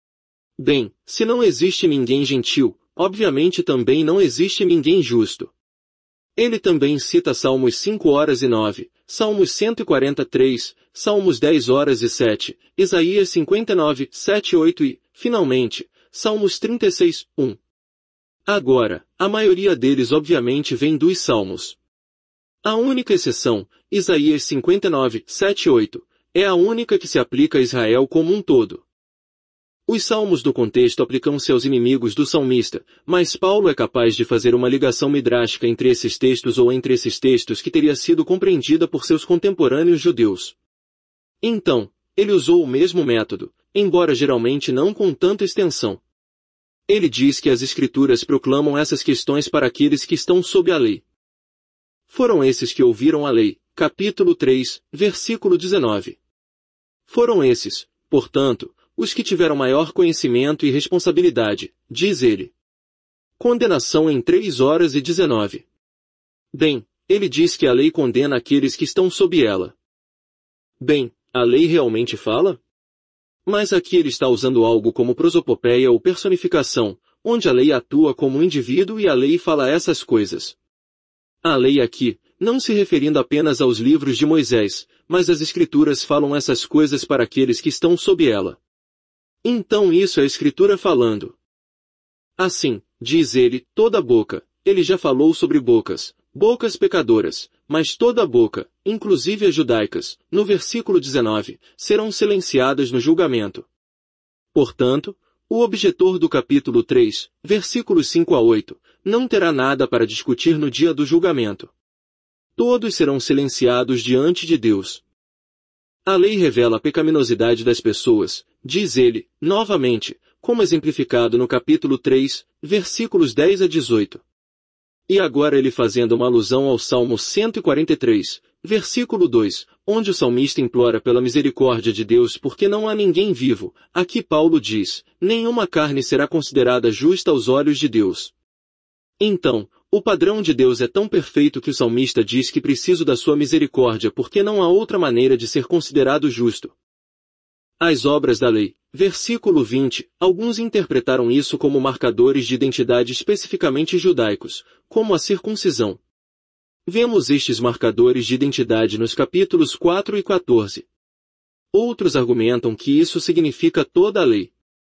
Bem, se não existe ninguém gentil, obviamente também não existe ninguém justo. Ele também cita Salmos 5 horas e 9, Salmos 143, Salmos 10 horas e 7, Isaías 59, 7 e 8 e, finalmente, Salmos 36, 1. Agora, a maioria deles obviamente vem dos Salmos. A única exceção, Isaías 59, 7 e 8, é a única que se aplica a Israel como um todo. Os salmos do contexto aplicam-se aos inimigos do salmista, mas Paulo é capaz de fazer uma ligação midrástica entre esses textos ou entre esses textos que teria sido compreendida por seus contemporâneos judeus. Então, ele usou o mesmo método, embora geralmente não com tanta extensão. Ele diz que as Escrituras proclamam essas questões para aqueles que estão sob a lei. Foram esses que ouviram a lei, capítulo 3, versículo 19. Foram esses, portanto, os que tiveram maior conhecimento e responsabilidade, diz ele. Condenação em 3 horas e 19. Bem, ele diz que a lei condena aqueles que estão sob ela. Bem, a lei realmente fala? Mas aqui ele está usando algo como prosopopeia ou personificação, onde a lei atua como um indivíduo e a lei fala essas coisas. A lei aqui, não se referindo apenas aos livros de Moisés, mas as Escrituras falam essas coisas para aqueles que estão sob ela. Então isso é a Escritura falando. Assim, Diz ele, toda boca. Ele já falou sobre bocas, bocas pecadoras, mas toda boca, inclusive as judaicas, no versículo 19, serão silenciadas no julgamento. Portanto, o objetor do capítulo 3, versículos 5 a 8, não terá nada para discutir no dia do julgamento. Todos serão silenciados diante de Deus. A lei revela a pecaminosidade das pessoas, diz ele, novamente, como exemplificado no capítulo 3, versículos 10 a 18. E agora ele fazendo uma alusão ao Salmo 143, versículo 2, onde o salmista implora pela misericórdia de Deus porque não há ninguém vivo, aqui Paulo diz, nenhuma carne será considerada justa aos olhos de Deus. Então, o padrão de Deus é tão perfeito que o salmista diz que preciso da sua misericórdia porque não há outra maneira de ser considerado justo. As obras da lei, versículo 20, alguns interpretaram isso como marcadores de identidade especificamente judaicos, como a circuncisão. Vemos estes marcadores de identidade nos capítulos 4 e 14. Outros argumentam que isso significa toda a lei.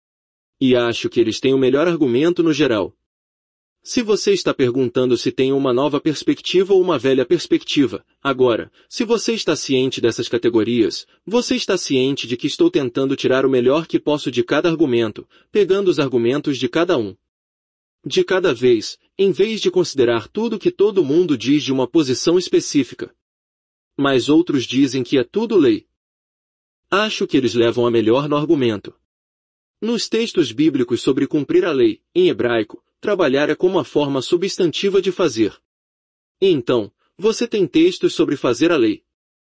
E acho que eles têm o melhor argumento no geral. Se você está perguntando se tem uma nova perspectiva ou uma velha perspectiva, agora, se você está ciente dessas categorias, você está ciente de que estou tentando tirar o melhor que posso de cada argumento, pegando os argumentos de cada um. De cada vez, em vez de considerar tudo que todo mundo diz de uma posição específica. Mas outros dizem que é tudo lei. Acho que eles levam a melhor no argumento. Nos textos bíblicos sobre cumprir a lei, em hebraico, trabalhar é como a forma substantiva de fazer. E então, você tem textos sobre fazer a lei.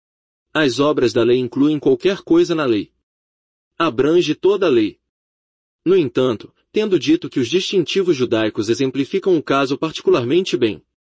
As obras da lei incluem qualquer coisa na lei. Abrange toda a lei. No entanto, tendo dito que os distintivos judaicos exemplificam o caso particularmente bem.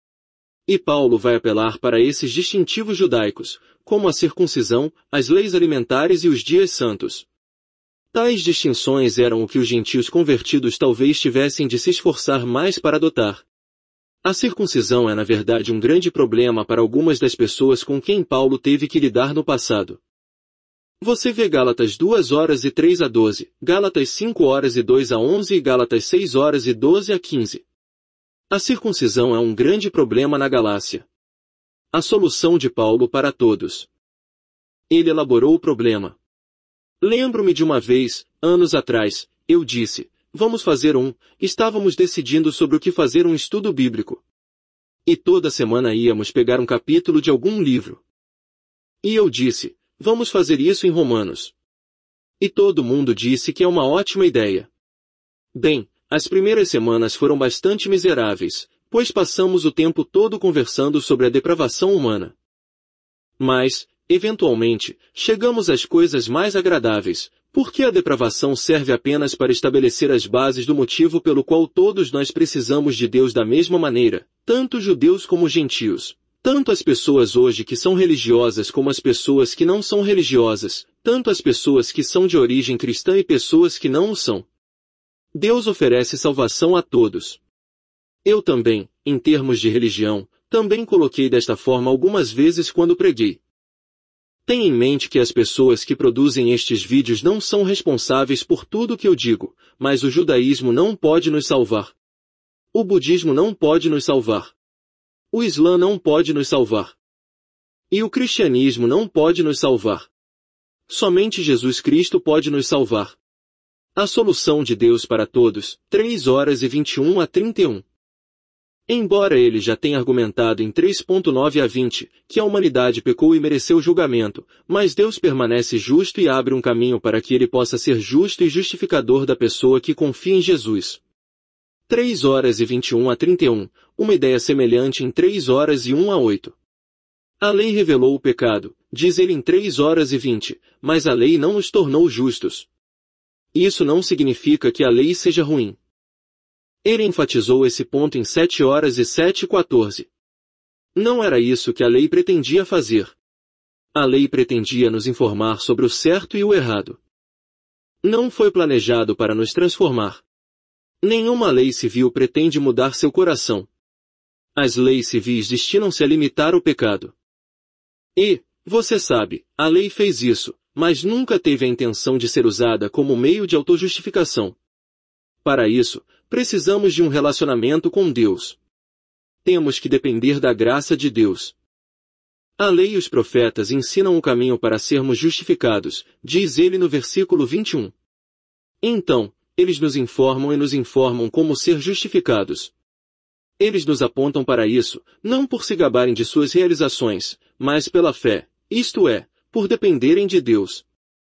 E Paulo vai apelar para esses distintivos judaicos, como a circuncisão, as leis alimentares e os dias santos. Tais distinções eram o que os gentios convertidos talvez tivessem de se esforçar mais para adotar. A circuncisão é na verdade um grande problema para algumas das pessoas com quem Paulo teve que lidar no passado. Você vê Gálatas 2 horas e 3 a 12, Gálatas 5 horas e 2 a 11 e Gálatas 6 horas e 12 a 15. A circuncisão é um grande problema na Galácia. A solução de Paulo para todos. Ele elaborou o problema. Lembro-me de uma vez, anos atrás, eu disse, vamos fazer estávamos decidindo sobre o que fazer um estudo bíblico. E toda semana íamos pegar um capítulo de algum livro. E eu disse, vamos fazer isso em Romanos. E todo mundo disse que é uma ótima ideia. Bem, as primeiras semanas foram bastante miseráveis, pois passamos o tempo todo conversando sobre a depravação humana. Mas, eventualmente, chegamos às coisas mais agradáveis, porque a depravação serve apenas para estabelecer as bases do motivo pelo qual todos nós precisamos de Deus da mesma maneira, tanto judeus como gentios, tanto as pessoas hoje que são religiosas como as pessoas que não são religiosas, tanto as pessoas que são de origem cristã e pessoas que não o são. Deus oferece salvação a todos. Eu também, em termos de religião, também coloquei desta forma algumas vezes quando preguei. Tenha em mente que as pessoas que produzem estes vídeos não são responsáveis por tudo que eu digo, mas o judaísmo não pode nos salvar. O budismo não pode nos salvar. O Islã não pode nos salvar. E o cristianismo não pode nos salvar. Somente Jesus Cristo pode nos salvar. A solução de Deus para todos, 3 horas e 21 a 31. Embora ele já tenha argumentado em 3.9 a 20, que a humanidade pecou e mereceu julgamento, mas Deus permanece justo e abre um caminho para que ele possa ser justo e justificador da pessoa que confia em Jesus. 3 horas e 21 a 31, uma ideia semelhante em 3 horas e 1 a 8. A lei revelou o pecado, diz ele em 3 horas e 20, mas a lei não nos tornou justos. Isso não significa que a lei seja ruim. Ele enfatizou esse ponto em 7 horas e 7 e 14. Não era isso que a lei pretendia fazer. A lei pretendia nos informar sobre o certo e o errado. Não foi planejado para nos transformar. Nenhuma lei civil pretende mudar seu coração. As leis civis destinam-se a limitar o pecado. E, você sabe, a lei fez isso, mas nunca teve a intenção de ser usada como meio de autojustificação. Para isso, precisamos de um relacionamento com Deus. Temos que depender da graça de Deus. A lei e os profetas ensinam o caminho para sermos justificados, diz ele no versículo 21. Então, eles nos informam como ser justificados. Eles nos apontam para isso, não por se gabarem de suas realizações, mas pela fé, isto é, por dependerem de Deus.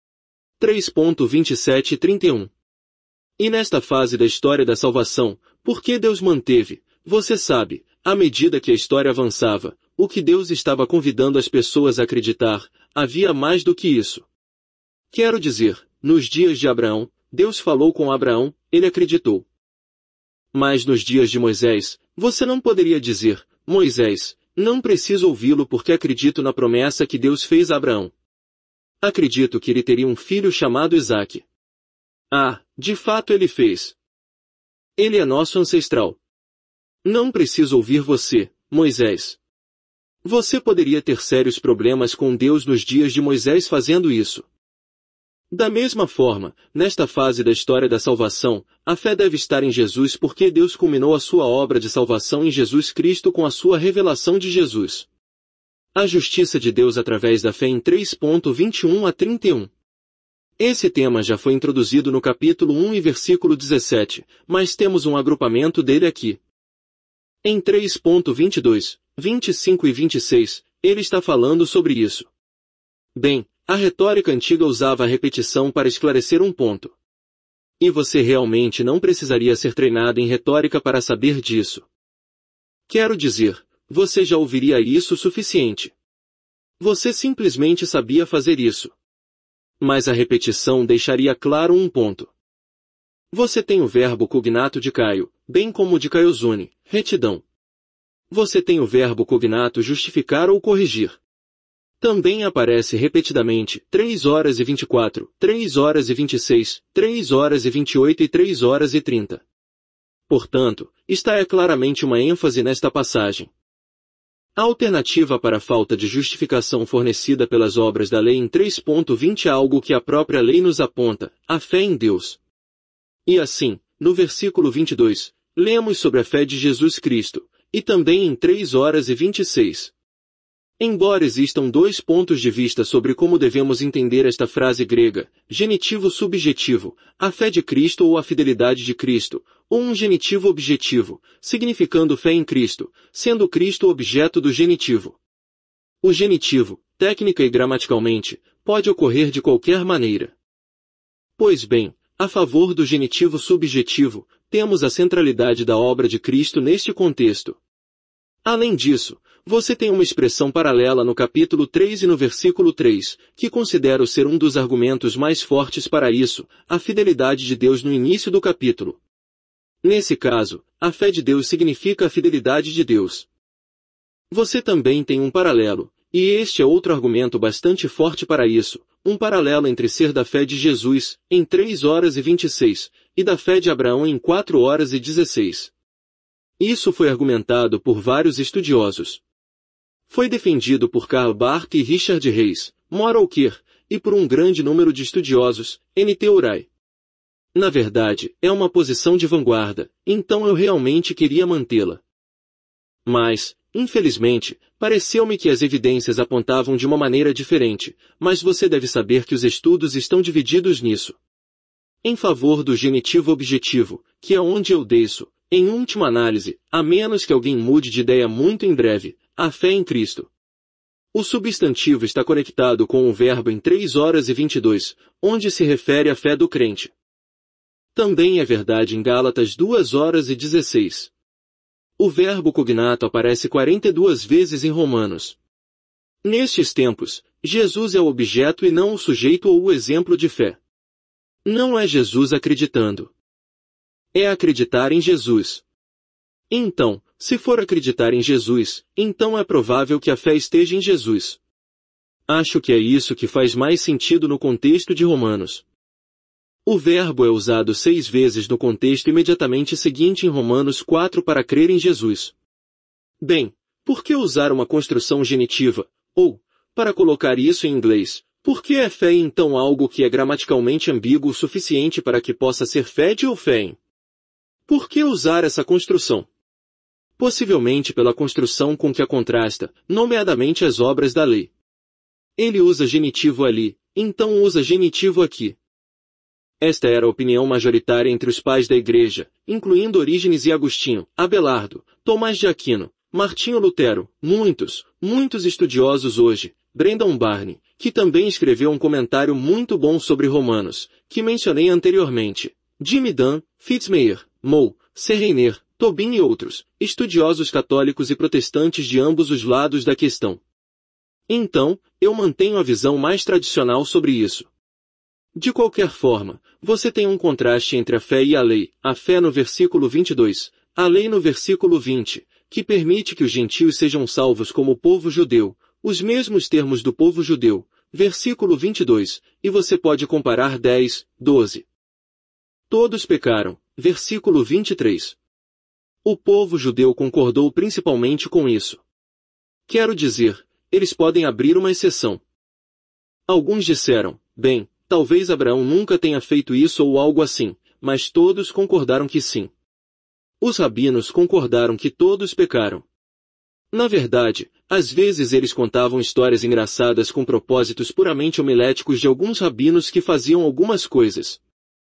3.27 e 31. E nesta fase da história da salvação, por que Deus manteve, você sabe, à medida que a história avançava, o que Deus estava convidando as pessoas a acreditar, havia mais do que isso. Quero dizer, nos dias de Abraão, Deus falou com Abraão, ele acreditou. Mas nos dias de Moisés, você não poderia dizer, Moisés, não preciso ouvi-lo porque acredito na promessa que Deus fez a Abraão. Acredito que ele teria um filho chamado Isaque. Ah, de fato ele fez. Ele é nosso ancestral. Não preciso ouvir você, Moisés. Você poderia ter sérios problemas com Deus nos dias de Moisés fazendo isso. Da mesma forma, nesta fase da história da salvação, a fé deve estar em Jesus porque Deus culminou a sua obra de salvação em Jesus Cristo com a sua revelação de Jesus. A justiça de Deus através da fé em 3.21 a 31. Esse tema já foi introduzido no capítulo 1 e versículo 17, mas temos um agrupamento dele aqui. Em 3.22, 25 e 26, ele está falando sobre isso. Bem, a retórica antiga usava a repetição para esclarecer um ponto. E você realmente não precisaria ser treinado em retórica para saber disso. Quero dizer, você já ouviria isso o suficiente. Você simplesmente sabia fazer isso. Mas a repetição deixaria claro um ponto. Você tem o verbo cognato de Caio, bem como de Caiozune, retidão. Você tem o verbo cognato justificar ou corrigir. Também aparece repetidamente 3 horas e 24, 3 horas e 26, 3 horas e 28 e 3 horas e 30. Portanto, está claramente uma ênfase nesta passagem. A alternativa para a falta de justificação fornecida pelas obras da lei em 3.20 é algo que a própria lei nos aponta, a fé em Deus. E assim, no versículo 22, lemos sobre a fé de Jesus Cristo, e também em 3 horas e 26. Embora existam dois pontos de vista sobre como devemos entender esta frase grega, genitivo subjetivo, a fé de Cristo ou a fidelidade de Cristo, ou um genitivo objetivo, significando fé em Cristo, sendo Cristo o objeto do genitivo. O genitivo, técnica e gramaticalmente, pode ocorrer de qualquer maneira. Pois bem, a favor do genitivo subjetivo, temos a centralidade da obra de Cristo neste contexto. Além disso, você tem uma expressão paralela no capítulo 3 e no versículo 3, que considero ser um dos argumentos mais fortes para isso, a fidelidade de Deus no início do capítulo. Nesse caso, a fé de Deus significa a fidelidade de Deus. Você também tem um paralelo, e este é outro argumento bastante forte para isso, um paralelo entre ser da fé de Jesus, em 3 horas e 26, e da fé de Abraão em 4 horas e 16. Isso foi argumentado por vários estudiosos. Foi defendido por Karl Barth e Richard Reis, Moral Kerr, e por um grande número de estudiosos, N.T. Uray. Na verdade, é uma posição de vanguarda, então eu realmente queria mantê-la. Mas, infelizmente, pareceu-me que as evidências apontavam de uma maneira diferente, mas você deve saber que os estudos estão divididos nisso. Em favor do genitivo objetivo, que é onde eu desço, em última análise, a menos que alguém mude de ideia muito em breve, a fé em Cristo. O substantivo está conectado com o verbo em 3 horas e 22, onde se refere à fé do crente. Também é verdade em Gálatas 2 horas e 16. O verbo cognato aparece 42 vezes em Romanos. Nestes tempos, Jesus é o objeto e não o sujeito ou o exemplo de fé. Não é Jesus acreditando. É acreditar em Jesus. Então, se for acreditar em Jesus, então é provável que a fé esteja em Jesus. Acho que é isso que faz mais sentido no contexto de Romanos. O verbo é usado 6 vezes no contexto imediatamente seguinte em Romanos 4 para crer em Jesus. Bem, por que usar uma construção genitiva, ou, para colocar isso em inglês, por que é fé então algo que é gramaticalmente ambíguo o suficiente para que possa ser fé de ou fé em? Por que usar essa construção? Possivelmente pela construção com que a contrasta, nomeadamente as obras da lei. Ele usa genitivo ali, então usa genitivo aqui. Esta era a opinião majoritária entre os pais da Igreja, incluindo Orígenes e Agostinho, Abelardo, Tomás de Aquino, Martinho Lutero, muitos estudiosos hoje, Brendan Barney, que também escreveu um comentário muito bom sobre Romanos, que mencionei anteriormente, Jimmy Dunn, Fitzmayer, Moe, Serreiner, Tobin e outros, estudiosos católicos e protestantes de ambos os lados da questão. Então, eu mantenho a visão mais tradicional sobre isso. De qualquer forma, você tem um contraste entre a fé e a lei, a fé no versículo 22, a lei no versículo 20, que permite que os gentios sejam salvos como o povo judeu, os mesmos termos do povo judeu, versículo 22, e você pode comparar 10, 12. Todos pecaram, versículo 23. O povo judeu concordou principalmente com isso. Quero dizer, eles podem abrir uma exceção. Alguns disseram, bem, talvez Abraão nunca tenha feito isso ou algo assim, mas todos concordaram que sim. Os rabinos concordaram que todos pecaram. Na verdade, às vezes eles contavam histórias engraçadas com propósitos puramente homiléticos de alguns rabinos que faziam algumas coisas.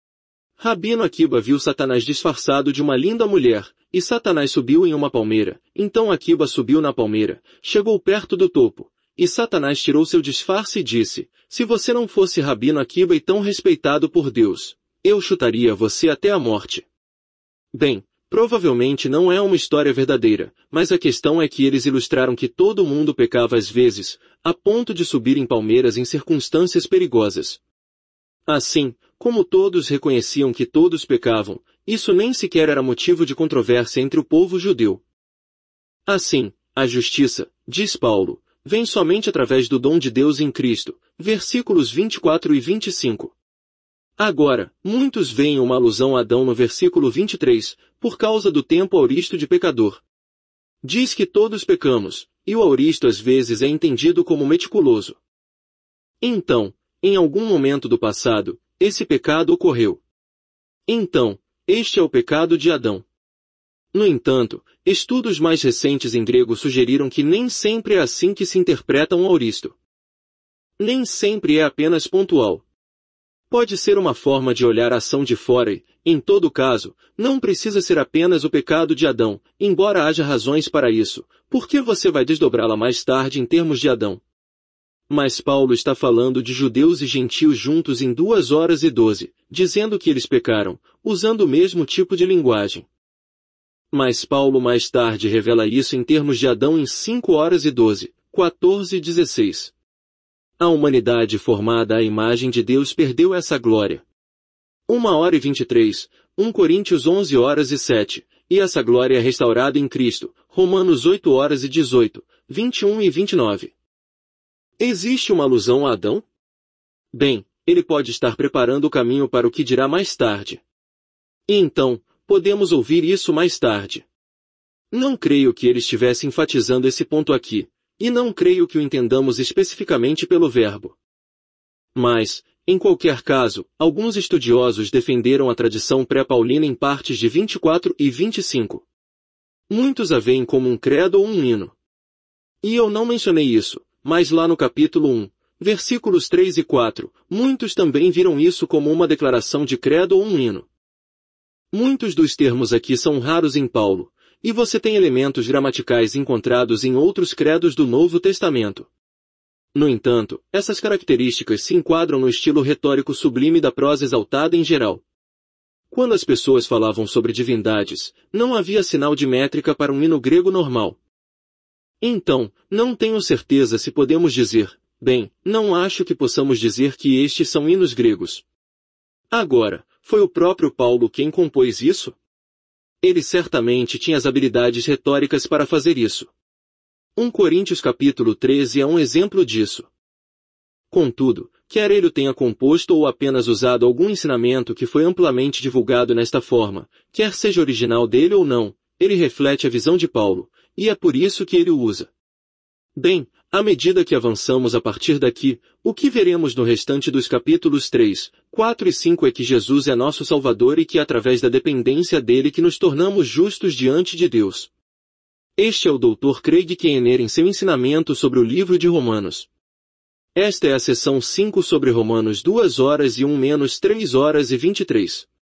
Rabino Akiba viu Satanás disfarçado de uma linda mulher, e Satanás subiu em uma palmeira, então Akiba subiu na palmeira, chegou perto do topo, e Satanás tirou seu disfarce e disse, se você não fosse Rabino Akiba e tão respeitado por Deus, eu chutaria você até a morte. Bem, provavelmente não é uma história verdadeira, mas a questão é que eles ilustraram que todo mundo pecava às vezes, a ponto de subir em palmeiras em circunstâncias perigosas. Assim, como todos reconheciam que todos pecavam, isso nem sequer era motivo de controvérsia entre o povo judeu. Assim, a justiça, diz Paulo, vem somente através do dom de Deus em Cristo, versículos 24 e 25. Agora, muitos veem uma alusão a Adão no versículo 23, por causa do tempo auristo de pecador. Diz que todos pecamos, e o auristo às vezes é entendido como meticuloso. Então, em algum momento do passado, esse pecado ocorreu. Então, este é o pecado de Adão. No entanto, estudos mais recentes em grego sugeriram que nem sempre é assim que se interpreta um auristo. Nem sempre é apenas pontual. Pode ser uma forma de olhar a ação de fora e, em todo caso, não precisa ser apenas o pecado de Adão, embora haja razões para isso, porque você vai desdobrá-la mais tarde em termos de Adão. Mas Paulo está falando de judeus e gentios juntos em 2 horas e 12, dizendo que eles pecaram, usando o mesmo tipo de linguagem. Mas Paulo mais tarde revela isso em termos de Adão em 5 horas e 12, 14 e 16. A humanidade formada à imagem de Deus perdeu essa glória. 1 hora e 23, 1 Coríntios 11 horas e 7, e essa glória é restaurada em Cristo, Romanos 8 horas e 18, 21 e 29. Existe uma alusão a Adão? Bem, ele pode estar preparando o caminho para o que dirá mais tarde. E então, podemos ouvir isso mais tarde. Não creio que ele estivesse enfatizando esse ponto aqui, e não creio que o entendamos especificamente pelo verbo. Mas, em qualquer caso, alguns estudiosos defenderam a tradição pré-paulina em partes de 24 e 25. Muitos a veem como um credo ou um hino. E eu não mencionei isso, mas lá no capítulo 1, versículos 3 e 4, muitos também viram isso como uma declaração de credo ou um hino. Muitos dos termos aqui são raros em Paulo, e você tem elementos gramaticais encontrados em outros credos do Novo Testamento. No entanto, essas características se enquadram no estilo retórico sublime da prosa exaltada em geral. Quando as pessoas falavam sobre divindades, não havia sinal de métrica para um hino grego normal. Então, não tenho certeza se podemos dizer, bem, não acho que possamos dizer que estes são hinos gregos. Agora, foi o próprio Paulo quem compôs isso? Ele certamente tinha as habilidades retóricas para fazer isso. 1 Coríntios capítulo 13 é um exemplo disso. Contudo, quer ele o tenha composto ou apenas usado algum ensinamento que foi amplamente divulgado nesta forma, quer seja original dele ou não, ele reflete a visão de Paulo, e é por isso que ele o usa. Bem, À medida que avançamos a partir daqui, o que veremos no restante dos capítulos 3, 4 e 5 é que Jesus é nosso Salvador e que é através da dependência dele que nos tornamos justos diante de Deus. Este é o Dr. Craig Keener em seu ensinamento sobre o livro de Romanos. Esta é a seção 5 sobre Romanos 2 horas e 1 menos 3 horas e 23.